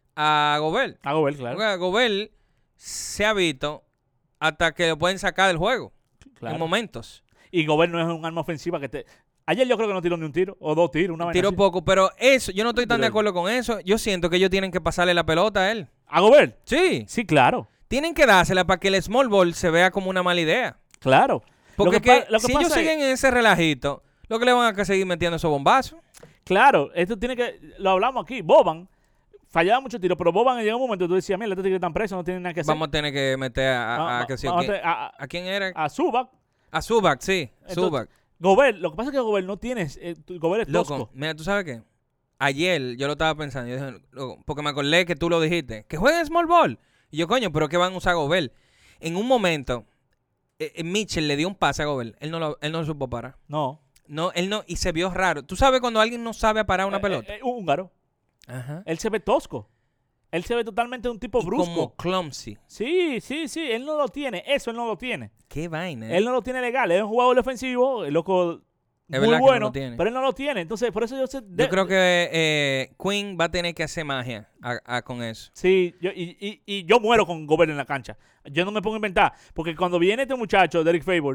a Gobert. hago ver, claro. Porque Gobert se ha visto hasta que lo pueden sacar del juego. claro. En momentos. Y Gobert no es un arma ofensiva que te... Ayer yo creo que no tiró ni un tiro, o dos tiros, una vaina Tiró así. poco, pero eso, yo no estoy tan Tiró de él. acuerdo con eso. Yo siento que ellos tienen que pasarle la pelota a él. ¿A Gobert? Sí. Sí, claro. Tienen que dársela para que el small ball se vea como una mala idea. Claro. Porque Lo que pa- que lo que si ellos pasa es- siguen en ese relajito, lo que le van a seguir metiendo esos bombazos. Claro, esto tiene que... Lo hablamos aquí. Boban fallaba muchos tiros, pero Boban llegó un momento que tú decías, mira, estos tigres están presos, no tienen nada que hacer. Vamos a tener que meter a... a, Va- a, que sí, vamos ¿quién, a, a, ¿a quién era? a Zubac. A Zubac, sí. Entonces, Zubac. Gobert, lo que pasa es que Gobert no tiene... eh, Gobert es tosco. Loco, mira, ¿tú sabes qué? Ayer yo lo estaba pensando, yo dije, loco, porque me acordé que tú lo dijiste, que jueguen small ball. Y yo, coño, ¿pero qué van a usar a Gobert? En un momento, eh, eh, Mitchell le dio un pase a Gobert. Él no lo, él no lo supo parar. No. No, él no, y se vio raro. ¿Tú sabes cuando alguien no sabe parar una Eh, pelota? eh, eh, húngaro. Ajá. Él se ve tosco. Él se ve totalmente un tipo Y brusco. como clumsy. Sí, sí, sí. Él no lo tiene. Eso él no lo tiene. Qué vaina, ¿eh? Él no lo tiene legal. Es un jugador ofensivo, el loco Es muy verdad que no bueno, lo tiene. pero él no lo tiene. Entonces, por eso yo sé... Yo creo que eh, Quinn va a tener que hacer magia a- a- con eso. Sí, yo, y, y, y yo muero con Gobert en la cancha. Yo no me pongo a inventar. Porque cuando viene este muchacho, Derek Favors,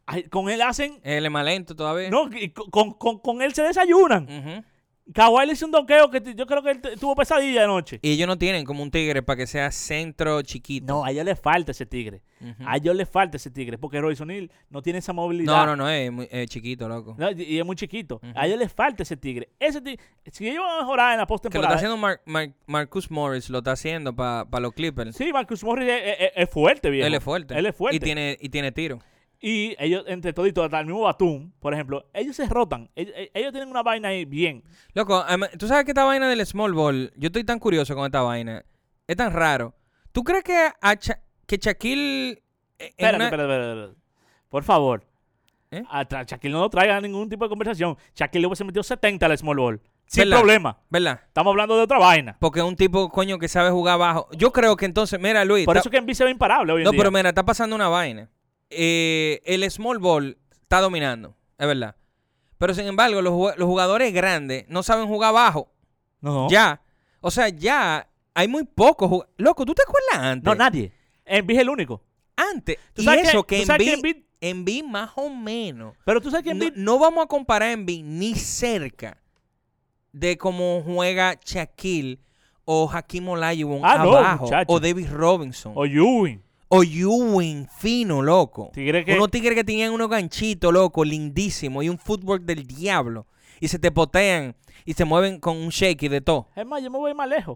Ay, con él hacen... Él es más lento todavía. No, y con, con, con él se desayunan. Ujú. Kawhi le hizo un doqueo que t- yo creo que él t- tuvo pesadilla anoche. Y ellos no tienen como un tigre para que sea centro chiquito. No, a ellos le falta ese tigre. Ujú. A ellos le falta ese tigre. Porque Royce O'Neal no tiene esa movilidad. No, no, no, es, muy, es chiquito, loco. No, y y es muy chiquito. Ujú. A ellos les falta ese tigre. Ese tigre, si ellos van a mejorar en la Que lo está postemporada. haciendo Mar- Mar- Marcus Morris, lo está haciendo para los Clippers. Sí, Marcus Morris es, es- es fuerte, viejo. Él es fuerte. Él es fuerte. Y tiene, y tiene tiro. Y ellos, entre toditos, hasta el mismo Batum, por ejemplo, ellos se rotan. Ellos, ellos tienen una vaina ahí bien. Loco, además, tú sabes que esta vaina del small ball, yo estoy tan curioso con esta vaina. Es tan raro. ¿Tú crees que, a Cha- que Shaquille... en Espérate, una- espérate, espérate, espérate. Por favor. ¿Eh? A tra- Shaquille no lo traiga a ningún tipo de conversación. Shaquille le hubiese metido setenta al small ball. Sin ¿Verdad? problema. ¿Verdad? Estamos hablando de otra vaina. Porque es un tipo, coño, que sabe jugar abajo. Yo creo que entonces, mira, Luis. Por está- eso que Embiid se ve imparable hoy en No, día. pero mira, está pasando una vaina. Eh, el small ball está dominando, es verdad. Pero sin embargo, los, jug- los jugadores grandes no saben jugar abajo. No, no. Ya. O sea, ya hay muy pocos jug- Loco, ¿tú te acuerdas antes? No, nadie. Embiid es el único. Antes. ¿Tú Y sabes eso que- que tú sabes que Embiid, Embiid- Embiid más o menos. Pero tú sabes que No, Embiid... no vamos a comparar a Embiid ni cerca de cómo juega Shaquille o Hakeem Olajuwon Ah, no, abajo. muchacho. O David Robinson. O Ewing. O Ewing, fino, loco. Tigre que... Unos tigres que tenían unos ganchitos, loco, lindísimos. Y un fútbol del diablo. Y se te potean y se mueven con un shake y de todo. Es más, yo me voy más lejos.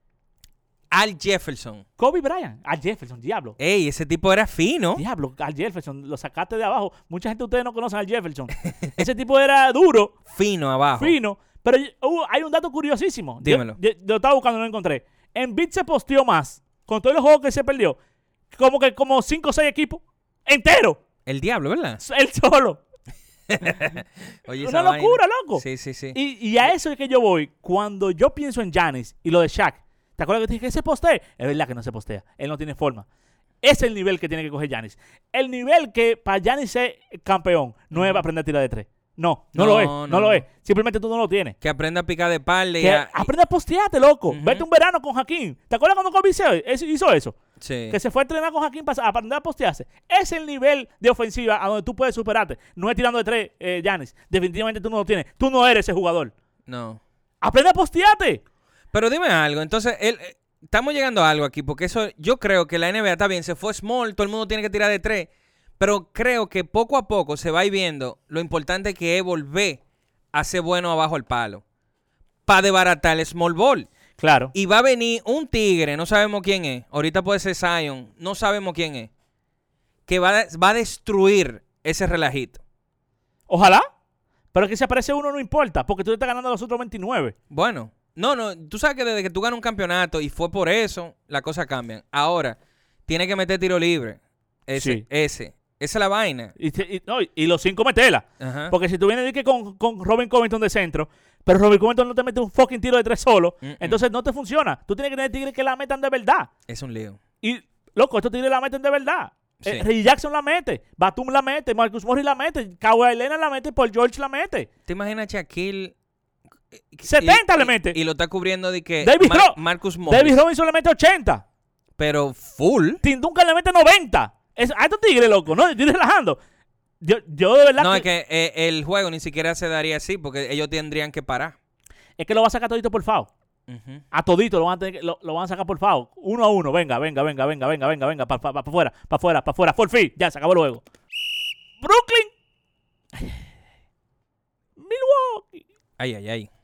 Al Jefferson. Kobe Bryant. Al Jefferson, diablo. Ey, ese tipo era fino. Diablo, al Jefferson. Lo sacaste de abajo. Mucha gente de ustedes no conocen al Jefferson. Ese tipo era duro, Fino abajo. fino. Pero uh, hay un dato curiosísimo. Yo- Dímelo. Yo, yo lo estaba buscando y no lo encontré. Embiid se posteó más con todos los juegos que se perdió. Como que como cinco o seis equipos. Entero. El diablo, ¿verdad? Él solo. Oye, Una esa vaina. locura, loco. Sí, sí, sí. Y, y a eso es que yo voy. Cuando yo pienso en Giannis y lo de Shaq. ¿Te acuerdas que te dije que se postee? Es verdad que no se postea. Él no tiene forma. Ese es el nivel que tiene que coger Giannis. El nivel que para Giannis ser campeón no es aprender a tirar de tres. No, no, No, lo es. No, no, lo no. es. Simplemente tú no lo tienes. Que aprenda a picar de espalda y Que a- y- aprende a postearte, loco. Ujú. Vete un verano con Hakeem. ¿Te acuerdas cuando Kobe hizo eso- hizo eso? Sí. Que se fue a entrenar con Hakeem para aprender a postearse. Ese es el nivel de ofensiva a donde tú puedes superarte. No es tirando de tres, eh, Giannis. Definitivamente tú no lo tienes. Tú no eres ese jugador. No. Aprende a postearte. Pero dime algo, entonces, él, eh, estamos llegando a algo aquí, porque eso, yo creo que la N B A está bien, se fue small, todo el mundo tiene que tirar de tres, pero creo que poco a poco se va a ir viendo lo importante que es volver a ser bueno abajo el palo, para desbaratar el small ball. Claro. Y va a venir un tigre, no sabemos quién es, ahorita puede ser Zion, no sabemos quién es, que va a, va a destruir ese relajito. Ojalá. Pero que si aparece uno no importa, porque tú te estás ganando a los otros veintinueve. Bueno, no, no, tú sabes que desde que tú ganas un campeonato y fue por eso, las cosas cambian. Ahora, tiene que meter tiro libre. Ese, Sí. ese. Esa es la vaina. Y, te- y- no, y los cinco metela. Ajá. Porque si tú vienes de que con, con Robin Covington de centro, pero Robin Covington no te mete un fucking tiro de tres solo, Mm-mm. entonces no te funciona. Tú tienes que tener tigres que la metan de verdad. Es un lío. Y, loco, estos tigres la meten de verdad. Sí. Eh, Reggie Jackson la mete, Batum la mete, Marcus Morris la mete, Kawhi Leonard la mete, Paul George la mete. ¿Te imaginas Shaquille? y- setenta y- le mete. Y lo está cubriendo de que David Mar- Ro- Marcus Morris. David Robinson le mete ochenta. Pero full. Tim Duncan le mete noventa. Es, a estos tigres, loco, no, yo estoy relajando. Yo, yo de verdad No, que, es que eh, el juego ni siquiera se daría así porque ellos tendrían que parar. es que lo va a sacar todito por FAO. Ujú. A todito lo van a, tener que- lo, lo van a sacar por FAO. Uno a uno. Venga, venga, venga, venga, venga, venga, venga. Para pa, pa, pa afuera, para afuera, para afuera. For free. Ya, se acabó luego. Brooklyn. Milwaukee. Ay, ay, ay.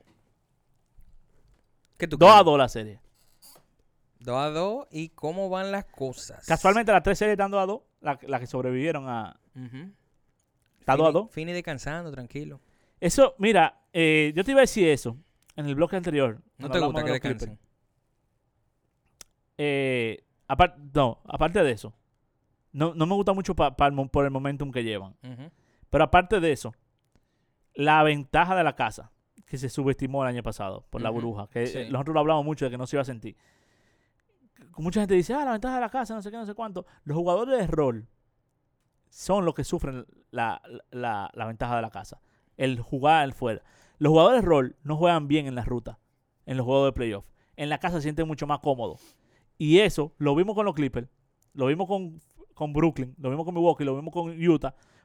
¿Qué tú dos a crees? dos la serie. dos a dos. ¿Y cómo van las cosas? Casualmente las tres series están dos a dos. Las la que sobrevivieron a... Ujú. Está dos a Fini- dos. Fini descansando, tranquilo. Eso, mira, eh, yo te iba a decir eso en el bloque anterior. ¿No cuando te hablamos gusta de que los Clippers. descansen? Eh, apar- no, aparte de eso. No, no me gusta mucho pa- pa el mo- por el momentum que llevan. Ujú. Pero aparte de eso, la ventaja de la casa, que se subestimó el año pasado por la Ujú, burbuja, que sí. eh, nosotros lo hablamos mucho de que no se iba a sentir. Mucha gente dice, ah, la ventaja de la casa, no sé qué, no sé cuánto. Los jugadores de rol son los que sufren la, la, la ventaja de la casa. El jugar al fuera. Los jugadores de rol no juegan bien en la ruta, en los juegos de playoff. En la casa se sienten mucho más cómodos. Y eso lo vimos con los Clippers, lo vimos con, con Brooklyn, lo vimos con Milwaukee, lo vimos con Utah.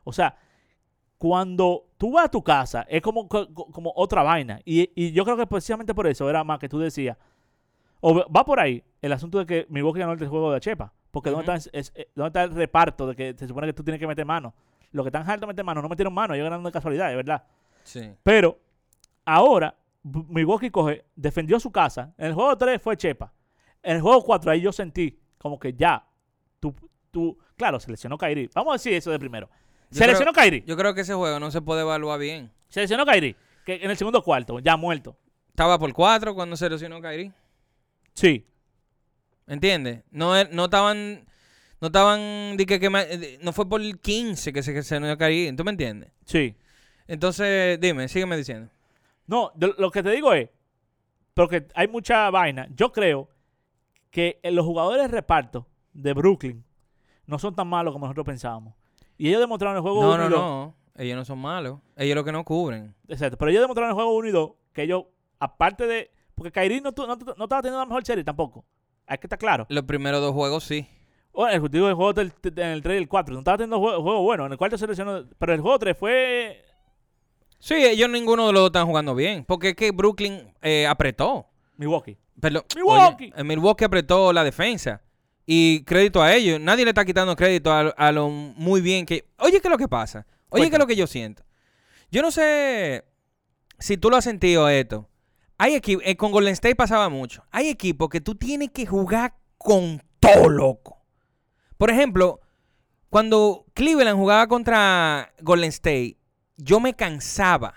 O sea, cuando tú vas a tu casa, es como, co- como otra vaina. Y, y yo creo que precisamente por eso era más que tú decías. O va por ahí el asunto de que Milwaukee ganó el juego de Chepa. Porque Ujú. ¿dónde, está, es- es- ¿dónde está el reparto de que se supone que tú tienes que meter mano? Los que están hartos de meter mano no metieron mano, ellos ganaron de casualidad, es verdad. Sí. Pero ahora B- Milwaukee coge, defendió su casa. En el juego tres fue Chepa. En el juego cuatro ahí yo sentí como que ya, tú, tú claro, se lesionó Kyrie. Vamos a decir eso de primero. Yo Se creo- lesionó Kyrie. Yo creo que ese juego no se puede evaluar bien. Se lesionó Kyrie. Que en el segundo cuarto, ya muerto. Estaba por cuatro cuando se lesionó Kyrie. Sí. ¿Entiendes? No, er- no estaban... No estaban... di que, que ma- eh, no fue por quince que se lesionó Kyrie. ¿Tú me entiendes? Sí. Entonces, dime, sígueme diciendo. No, yo- lo que te digo es, porque hay mucha vaina. Yo creo que los jugadores de reparto de Brooklyn no son tan malos como nosotros pensábamos. Y ellos demostraron en el juego No, uno no, y dos. no. Ellos no son malos. Ellos lo que no cubren. Exacto. Pero ellos demostraron en el juego uno y dos que ellos, aparte de. Porque Kyrie no, tu- no, no estaba teniendo la mejor serie tampoco. Hay que estar claro. Los primeros dos juegos sí. Bueno, el, digo, el juego del, en el tres y el cuatro. No estaba teniendo juego, juego bueno. En el cuarto se lesionó. Pero el juego tres fue. Sí, ellos ninguno de los dos están jugando bien. Porque es que Brooklyn eh, apretó. Milwaukee. Perdón. Milwaukee. Oye, eh, Milwaukee apretó la defensa. Y crédito a ellos. Nadie le está quitando crédito a, a lo muy bien que... Oye, ¿qué es lo que pasa? Oye, ¿qué es lo que yo siento? Yo no sé si tú lo has sentido esto. Hay equipos... Eh, con Golden State pasaba mucho. Hay equipos que tú tienes que jugar con todo, loco. Por ejemplo, cuando Cleveland jugaba contra Golden State, yo me cansaba.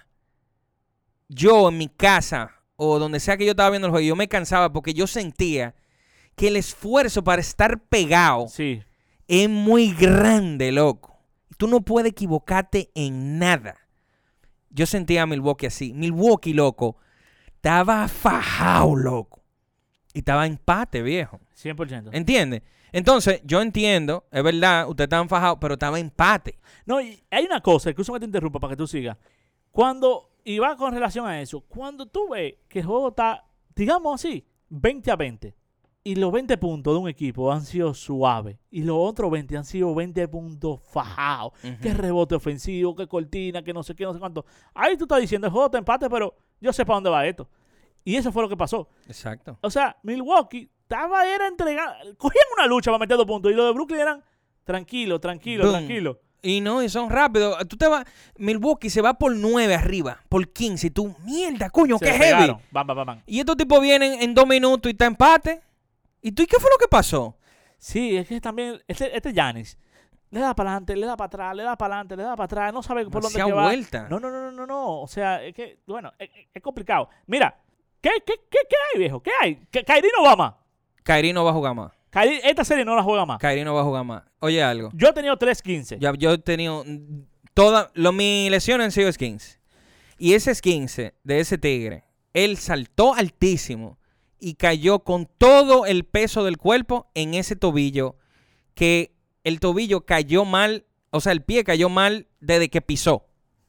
Yo en mi casa o donde sea que yo estaba viendo el juego, yo me cansaba porque yo sentía que el esfuerzo para estar pegado Sí. es muy grande, loco. Tú no puedes equivocarte en nada. Yo sentía a Milwaukee así. Milwaukee, loco, estaba fajado, loco. Y estaba en empate, viejo. cien por ciento. ¿Entiendes? Entonces, yo entiendo, es verdad, ustedes estaban fajados, pero estaba en empate. No, y hay una cosa, que que te interrumpa para que tú sigas. Cuando, y va con relación a eso, cuando tú ves que el juego está, digamos así, veinte a veinte, y los veinte puntos de un equipo han sido suaves, y los otros veinte han sido veinte puntos fajados, Ujú. que rebote ofensivo, que cortina, que no sé qué, no sé cuánto. Ahí tú estás diciendo, el juego está empate, pero yo sé para dónde va esto. Y eso fue lo que pasó. Exacto. O sea, Milwaukee estaba, era entregando, cogían una lucha para meter dos puntos, y los de Brooklyn eran tranquilo, tranquilo, Boom. tranquilo. Y no, y son rápidos. Tú te vas, Milwaukee se va por nueve arriba, por quince. Y tú, mierda, coño, Se qué le heavy. pegaron. Bam, bam, bam, bam. Y estos tipos vienen en dos minutos y está empate. ¿Y tú, y qué fue lo que pasó? Sí, es que también, este este Giannis, le da para adelante, le da para atrás, le da para adelante, le da para atrás, no sabe por dónde Demasiada que va. vuelta. No, no, no, no, no, no. O sea, es que, bueno, es, es complicado. Mira, ¿qué, qué, qué, qué hay, viejo? ¿Qué hay? Que Kyrie no va más. Kyrie no va a jugar más. Kyrie, esta serie no la juega más. Kyrie no va a jugar más. Oye algo. Yo he tenido tres quince. Ya, yo he tenido toda, lo, mi lesión han sido esquince. Y ese esquince de ese tigre, él saltó altísimo y cayó con todo el peso del cuerpo en ese tobillo, que el tobillo cayó mal, o sea, el pie cayó mal desde que pisó.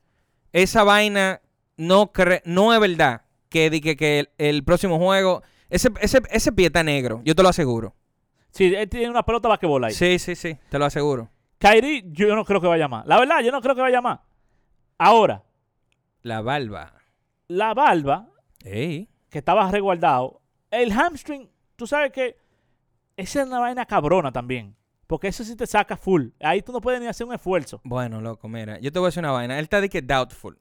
Esa vaina no, cre- no es verdad que, que, que el, el próximo juego, ese, ese, ese pie está negro, yo te lo aseguro. Sí, él tiene una pelota basquetbol ahí. Sí, sí, sí, te lo aseguro. Kyrie, yo no creo que vaya más. La verdad, yo no creo que vaya más. Ahora, La barba. la barba, Ey. que estaba resguardado, el hamstring, tú sabes que esa es una vaina cabrona también. Porque eso sí te saca full. Ahí tú no puedes ni hacer un esfuerzo. Bueno, loco, mira, yo te voy a decir una vaina. Él está de que doubtful.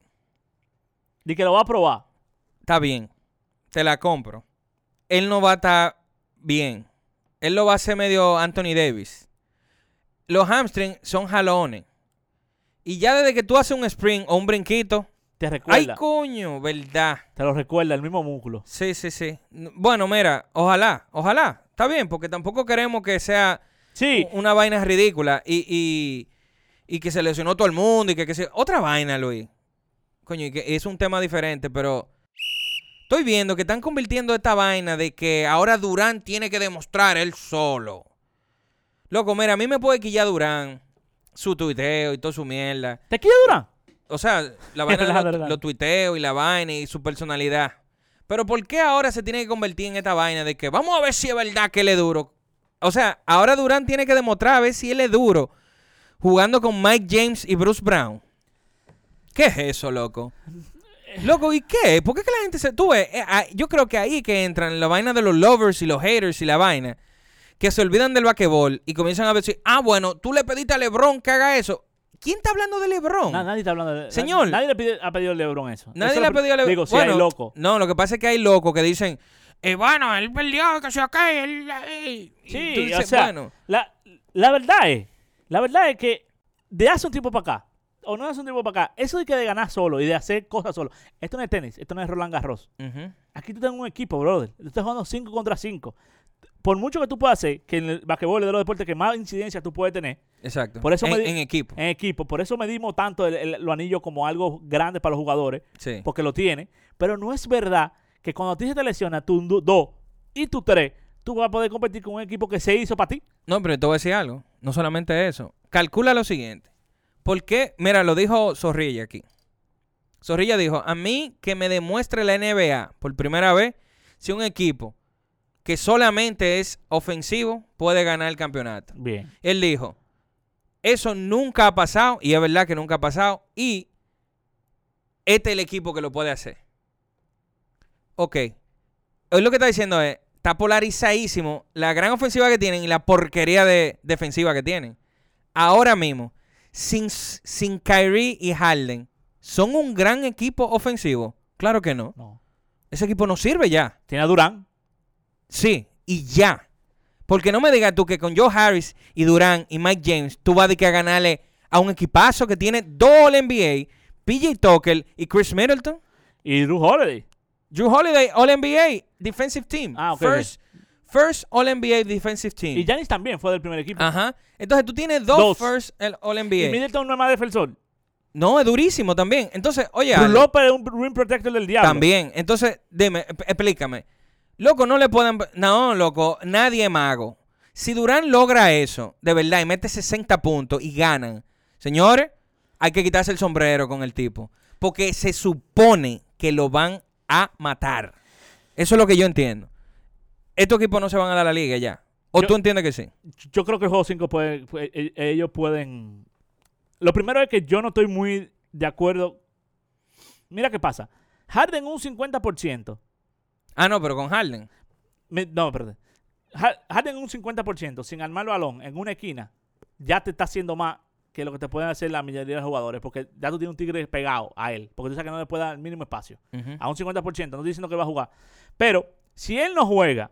Ni que lo va a probar. Está bien, te la compro. Él no va a estar bien. Él lo va a hacer medio Anthony Davis. Los hamstrings son jalones. Y ya desde que tú haces un sprint o un brinquito, Te ¡ay, recuerda. coño! ¿Verdad? Te lo recuerda el mismo músculo. Sí, sí, sí. Bueno, mira, ojalá, ojalá. Está bien, porque tampoco queremos que sea Sí. u- una vaina ridícula y, y, y que se lesionó todo el mundo y que, que se... Otra vaina, Luis. Coño, y que es un tema diferente, pero estoy viendo que están convirtiendo esta vaina de que ahora Durán tiene que demostrar él solo. Loco, mira, a mí me puede quillar Durán, su tuiteo y toda su mierda. ¿Te quiere Durán? O sea, la vaina de La lo, verdad. lo tuiteo y la vaina y su personalidad. Pero ¿por qué ahora se tiene que convertir en esta vaina de que vamos a ver si es verdad que él es duro? O sea, ahora Durán tiene que demostrar a ver si él es duro. jugando con Mike James y Bruce Brown. ¿Qué es eso, loco? Loco, ¿y qué? ¿Por qué que la gente se... Tú ves, eh, ah, yo creo que ahí que entran la vaina de los lovers y los haters y la vaina, que se olvidan del basquetbol y comienzan a decir, ah, bueno, tú le pediste a LeBron que haga eso. ¿Quién está hablando de LeBron? No, nadie está hablando de... Señor. Nadie, nadie le pide, ha pedido a LeBron eso. Nadie eso le ha pedido a LeBron. Digo, si bueno, hay loco. No, lo que pasa es que hay locos que dicen, eh, bueno, él perdió, que se acá, él... él. Sí, Tú dices, o sea, bueno. la, la verdad es, la verdad es que de hace un tiempo para acá, o no de hace un tiempo para acá, eso de que de ganar solo y de hacer cosas solo, esto no es tenis, esto no es Roland Garros. Uh-huh. Aquí tú tienes un equipo, brother. Tú estás jugando cinco contra cinco. Por mucho que tú puedas hacer, que en el basquetbol es de los deportes que más incidencia tú puedes tener. Exacto. Por eso en, me di- en equipo. En equipo. Por eso medimos tanto el, el, los anillos como algo grande para los jugadores. Sí. Porque lo tiene. Pero no es verdad que cuando a ti se te lesiona tu dos y tu tres, tú vas a poder competir con un equipo que se hizo para ti. No, pero te voy a decir algo. No solamente eso. Calcula lo siguiente. ¿Por qué? Mira, lo dijo Zorrilla aquí. Zorrilla dijo, a mí que me demuestre la N B A por primera vez si un equipo que solamente es ofensivo puede ganar el campeonato. Bien. Él dijo, eso nunca ha pasado, y es verdad que nunca ha pasado, y este es el equipo que lo puede hacer. Ok. Hoy lo que está diciendo es, está polarizadísimo la gran ofensiva que tienen y la porquería de defensiva que tienen. Ahora mismo, sin, sin Kyrie y Harden, ¿son un gran equipo ofensivo? Claro que no. No. Ese equipo no sirve ya. Tiene a Durán. Sí, y ya. Porque no me digas tú que con Joe Harris y Durant y Mike James, tú vas a, de que a ganarle a un equipazo que tiene dos All N B A, P J Tucker y Chris Middleton. Y Drew Holiday. Drew Holiday, All N B A, Defensive Team. Ah, ok, First, first All N B A Defensive Team. Y Giannis también fue del primer equipo. Ajá. Entonces tú tienes dos, Dos. First el All N B Y A. Middleton no es más defensor. No, es durísimo también. Entonces, oye. Drew algo. López es un rim protector del diablo. También. Entonces, dime, ep- explícame. Loco, no le pueden... No, loco, nadie es mago. Si Durán logra eso, de verdad, y mete sesenta puntos y ganan, señores, hay que quitarse el sombrero con el tipo. Porque se supone que lo van a matar. Eso es lo que yo entiendo. Estos equipos no se van a dar la liga ya. ¿O Yo- tú entiendes que sí? Yo creo que el juego cinco puede, puede- e- ellos pueden... Lo primero es que yo no estoy muy de acuerdo. Mira qué pasa. Harden un cincuenta por ciento. Ah, no, pero con Harden. Me- no, perdón. Ha- Harden un cincuenta por ciento sin armar el balón en una esquina ya te está haciendo más que lo que te pueden hacer la mayoría de los jugadores, porque ya tú tienes un tigre pegado a él, porque tú sabes que no le puede dar el mínimo espacio. Ujú. A un cincuenta por ciento, no estoy diciendo que va a jugar. Pero si él no juega,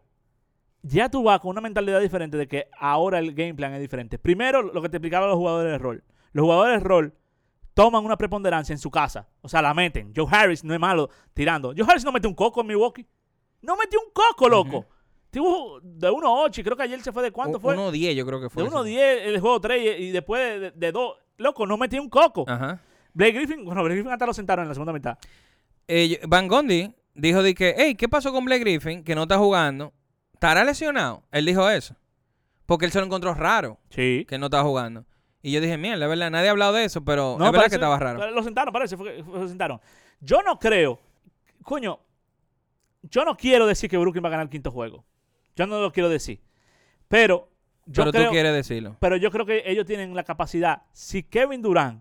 ya tú vas con una mentalidad diferente de que ahora el game plan es diferente. Primero, lo que te explicaba los jugadores de rol. Los jugadores de rol toman una preponderancia en su casa. O sea, la meten. Joe Harris no es malo tirando. Joe Harris no mete un coco en Milwaukee. No metió un coco, loco. Ujú. Tuvo de uno a ocho y creo que ayer se fue de cuánto U- fue. uno diez yo creo que fue. De uno a ese. diez el juego tres y, y después de, de dos. Loco, no metió un coco. Ajá. Blake Griffin, bueno, Blake Griffin hasta lo sentaron en la segunda mitad. Eh, yo- Van Gundy dijo de que, hey, ¿qué pasó con Blake Griffin? Que no está jugando. ¿Estará lesionado? Él dijo eso. Porque él se lo encontró raro, Sí. que no estaba jugando. Y yo dije, mierda, la verdad, nadie ha hablado de eso, pero es No, verdad parece- que estaba raro. Lo sentaron, parece, fue que- fue que lo sentaron. Yo no creo, coño, yo no quiero decir que Brooklyn va a ganar el quinto juego. Yo no lo quiero decir. Pero yo Pero creo, tú quieres decirlo. pero yo creo que ellos tienen la capacidad. Si Kevin Durant,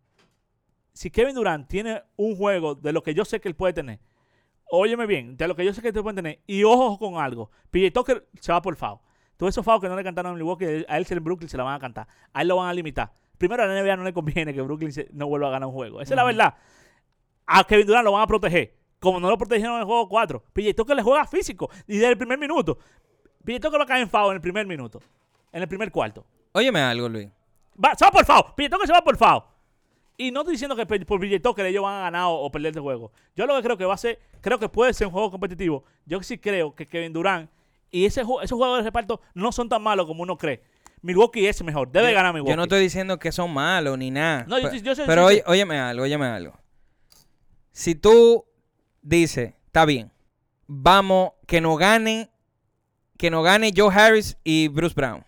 si Kevin Durant tiene un juego de lo que yo sé que él puede tener, óyeme bien, de lo que yo sé que él puede tener, y ojo con algo, P J Tucker se va por foul. Todos esos fouls que no le cantaron en Milwaukee, a él en Brooklyn se la van a cantar. A él lo van a limitar. Primero a la N B A no le conviene que Brooklyn se- no vuelva a ganar un juego. Esa es la Ujú. verdad. A Kevin Durant lo van a proteger. Como no lo protegieron en el juego cuatro. P J Tucker le juega físico. Y desde el primer minuto. P J Tucker va a caer en foul en el primer minuto. En el primer cuarto. Óyeme algo, Luis. Va, se va por foul. P J Tucker se va por foul. Y no estoy diciendo que pe- por P J Tucker ellos van a ganar o, o perder el juego. Yo lo que creo que va a ser, creo que puede ser un juego competitivo. Yo sí creo que Kevin Durant y ese, ju- esos jugadores de reparto no son tan malos como uno cree. Milwaukee es mejor. Debe yo, ganar Milwaukee. Yo no estoy diciendo que son malos ni nada. No, yo- Pe- yo sé- pero yo sé- oye- óyeme algo, óyeme algo. Si tú dices, está bien, vamos, que no gane, que no gane Joe Harris y Bruce Brown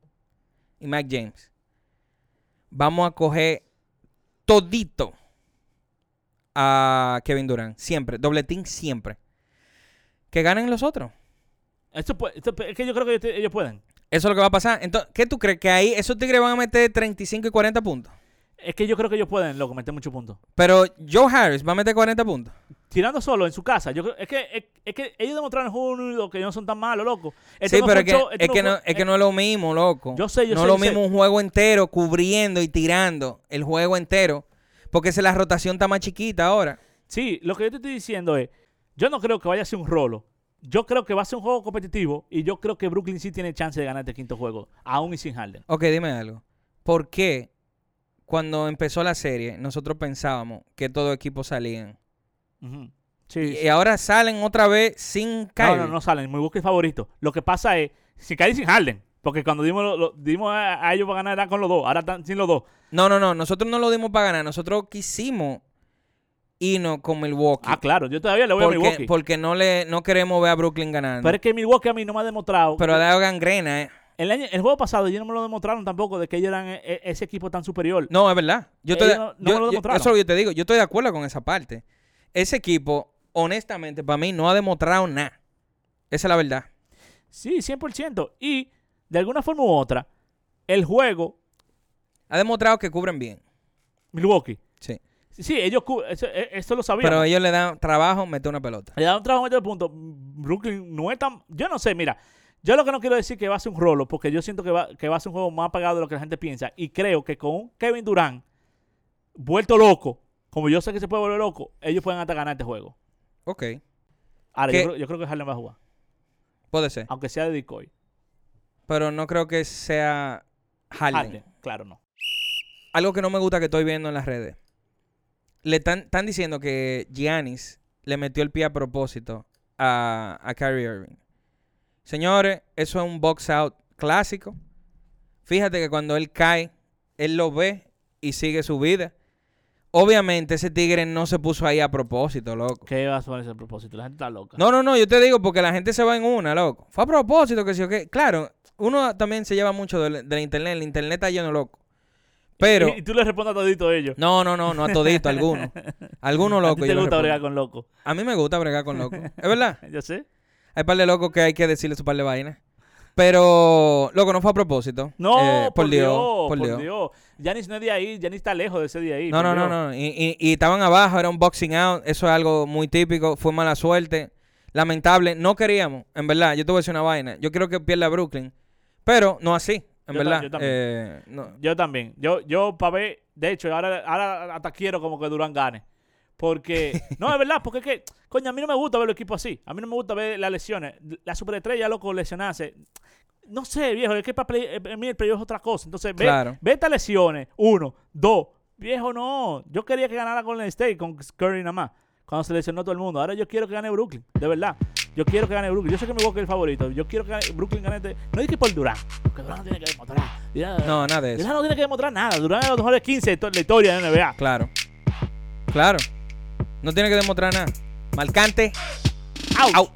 y Mike James. Vamos a coger todito a Kevin Durant. Siempre. Doble team siempre. Que ganen los otros. Esto puede- esto- es que yo creo que ellos, ellos pueden. Eso es lo que va a pasar. Entonces, ¿qué tú crees? ¿Que ahí esos tigres van a meter treinta y cinco y cuarenta puntos? Es que yo creo que ellos pueden, loco, meter muchos puntos. Pero Joe Harris va a meter cuarenta puntos. Tirando solo en su casa. Yo creo, es, que, es, es que ellos demostraron en el juego unido que ellos no son tan malos, loco. Esto Sí, no pero fue es un que, show, esto es, que no, fue- es que no es lo mismo, loco. Yo sé, yo no sé, es lo yo sé. mismo un juego entero cubriendo y tirando el juego entero. Porque si la rotación está más chiquita ahora. Sí, lo que yo te estoy diciendo es, yo no creo que vaya a ser un rolo. Yo creo que va a ser un juego competitivo y yo creo que Brooklyn sí tiene chance de ganar este quinto juego, aún y sin Harden. Ok, dime algo. ¿Por qué cuando empezó la serie nosotros pensábamos que todos equipos salían? Ujú. Sí, Y, sí. y ahora salen otra vez sin No, Kyrie. no, no salen. Milwaukee es favorito. Lo que pasa es, si Kyrie sin Harden, porque cuando dimos, lo- lo- dimos a, a ellos para ganar era con los dos, ahora están sin los dos. No, no, no. Nosotros no lo dimos para ganar. Nosotros quisimos irnos con Milwaukee. Ah, claro, yo todavía le voy a porque, Milwaukee. porque no le no queremos ver a Brooklyn ganando. Pero es que Milwaukee a mí no me ha demostrado. Pero ha dado gangrena, ¿eh? El, año, el juego pasado ellos no me lo demostraron tampoco de que ellos eran e- e- ese equipo tan superior. No, es verdad. Yo estoy, Ellos no- no yo- me lo yo- demostraron. eso es lo que yo te digo. Yo estoy de acuerdo con esa parte. Ese equipo, honestamente, para mí no ha demostrado nada. Esa es la verdad. Sí, cien por ciento. Y de alguna forma u otra, el juego, Ha demostrado que cubren bien. Milwaukee. Sí. Sí, ellos cu- eso, e- eso lo sabían. Pero ellos le dan trabajo meter una pelota. Le dan un trabajo en este punto. Brooklyn no es tan. Yo no sé, mira. Yo lo que no quiero decir que va a ser un rolo, porque yo siento que va, que va a ser un juego más apagado de lo que la gente piensa. Y creo que con un Kevin Durant vuelto loco, como yo sé que se puede volver loco, ellos pueden hasta ganar este juego. Ok. Ahora, ¿Qué? yo creo, yo creo que Harden va a jugar, Puede ser. aunque sea de decoy. Pero no creo que sea Harden. Harden, claro, no. Algo que no me gusta que estoy viendo en las redes. Le están están diciendo que Giannis le metió el pie a propósito a, a Kyrie Irving. Señores, eso es un box out clásico. Fíjate que cuando él cae, él lo ve y sigue su vida. Obviamente ese tigre no se puso ahí a propósito, loco. ¿Qué va a ser ese propósito? La gente está loca. No, no, no, yo te digo porque la gente se va en una, loco. Fue a propósito que sí o qué. Claro, uno también se lleva mucho de, de la internet. El internet está lleno, loco. Pero... Y, y tú le respondes a todito ellos. No, no, no, no a todito, alguno. Alguno ¿A loco. ti yo te le gusta respondo. bregar con loco? A mí me gusta bregar con loco. Es verdad. Yo sé. Hay par de locos que hay que decirle su par de vainas. Pero, loco, no fue a propósito. No, Eh, por, Dios, por por Dios. Dios. Giannis no es de ahí, Giannis está lejos de ese de ahí. No, por no, no, Dios. no. Y, y- y estaban abajo, era un boxing out. Eso es algo muy típico. Fue mala suerte. Lamentable. No queríamos, en verdad. Yo te voy a decir una vaina. Yo creo que pierda Brooklyn. Pero no así, en Yo ta- verdad. yo también. Eh, no. Yo también. Yo, yo para ver, de hecho, ahora, ahora hasta quiero como que Durán gane. Porque, no, es verdad, porque es que, coño, a mí no me gusta ver los equipos así. A mí no me gusta ver las lesiones. La superestrella, loco, lesionarse. No sé, viejo, es que para play, eh, mí el playoff es otra cosa. Entonces, ve, Claro. ve estas lesiones. Uno, dos. Viejo, no. Yo quería que ganara con el State, con Curry nada más. Cuando se lesionó todo el mundo. Ahora yo quiero que gane Brooklyn, de verdad. Yo quiero que gane Brooklyn. Yo sé que Milwaukee es el favorito. Yo quiero que gane, Brooklyn gane este. No es que por Durán, porque Durán no tiene que demostrar. Durán, No, nada de eso. Durán no tiene que demostrar nada. Durán es los mejores quince de to- la historia de N B A. Claro. Claro. No tiene que demostrar nada. Marcante. Out. Out.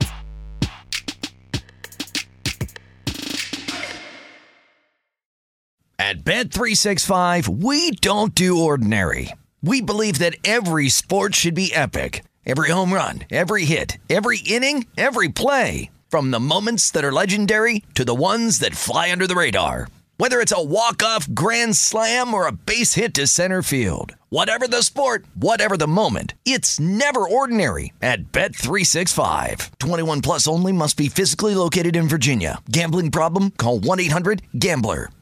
At Bet three sixty-five, we don't do ordinary. We believe that every sport should be epic. Every home run, every hit, every inning, every play. From the moments that are legendary to the ones that fly under the radar. Whether it's a walk-off grand slam or a base hit to center field. Whatever the sport, whatever the moment, it's never ordinary at Bet three sixty-five. twenty-one plus only, must be physically located in Virginia. Gambling problem? Call one eight hundred gambler.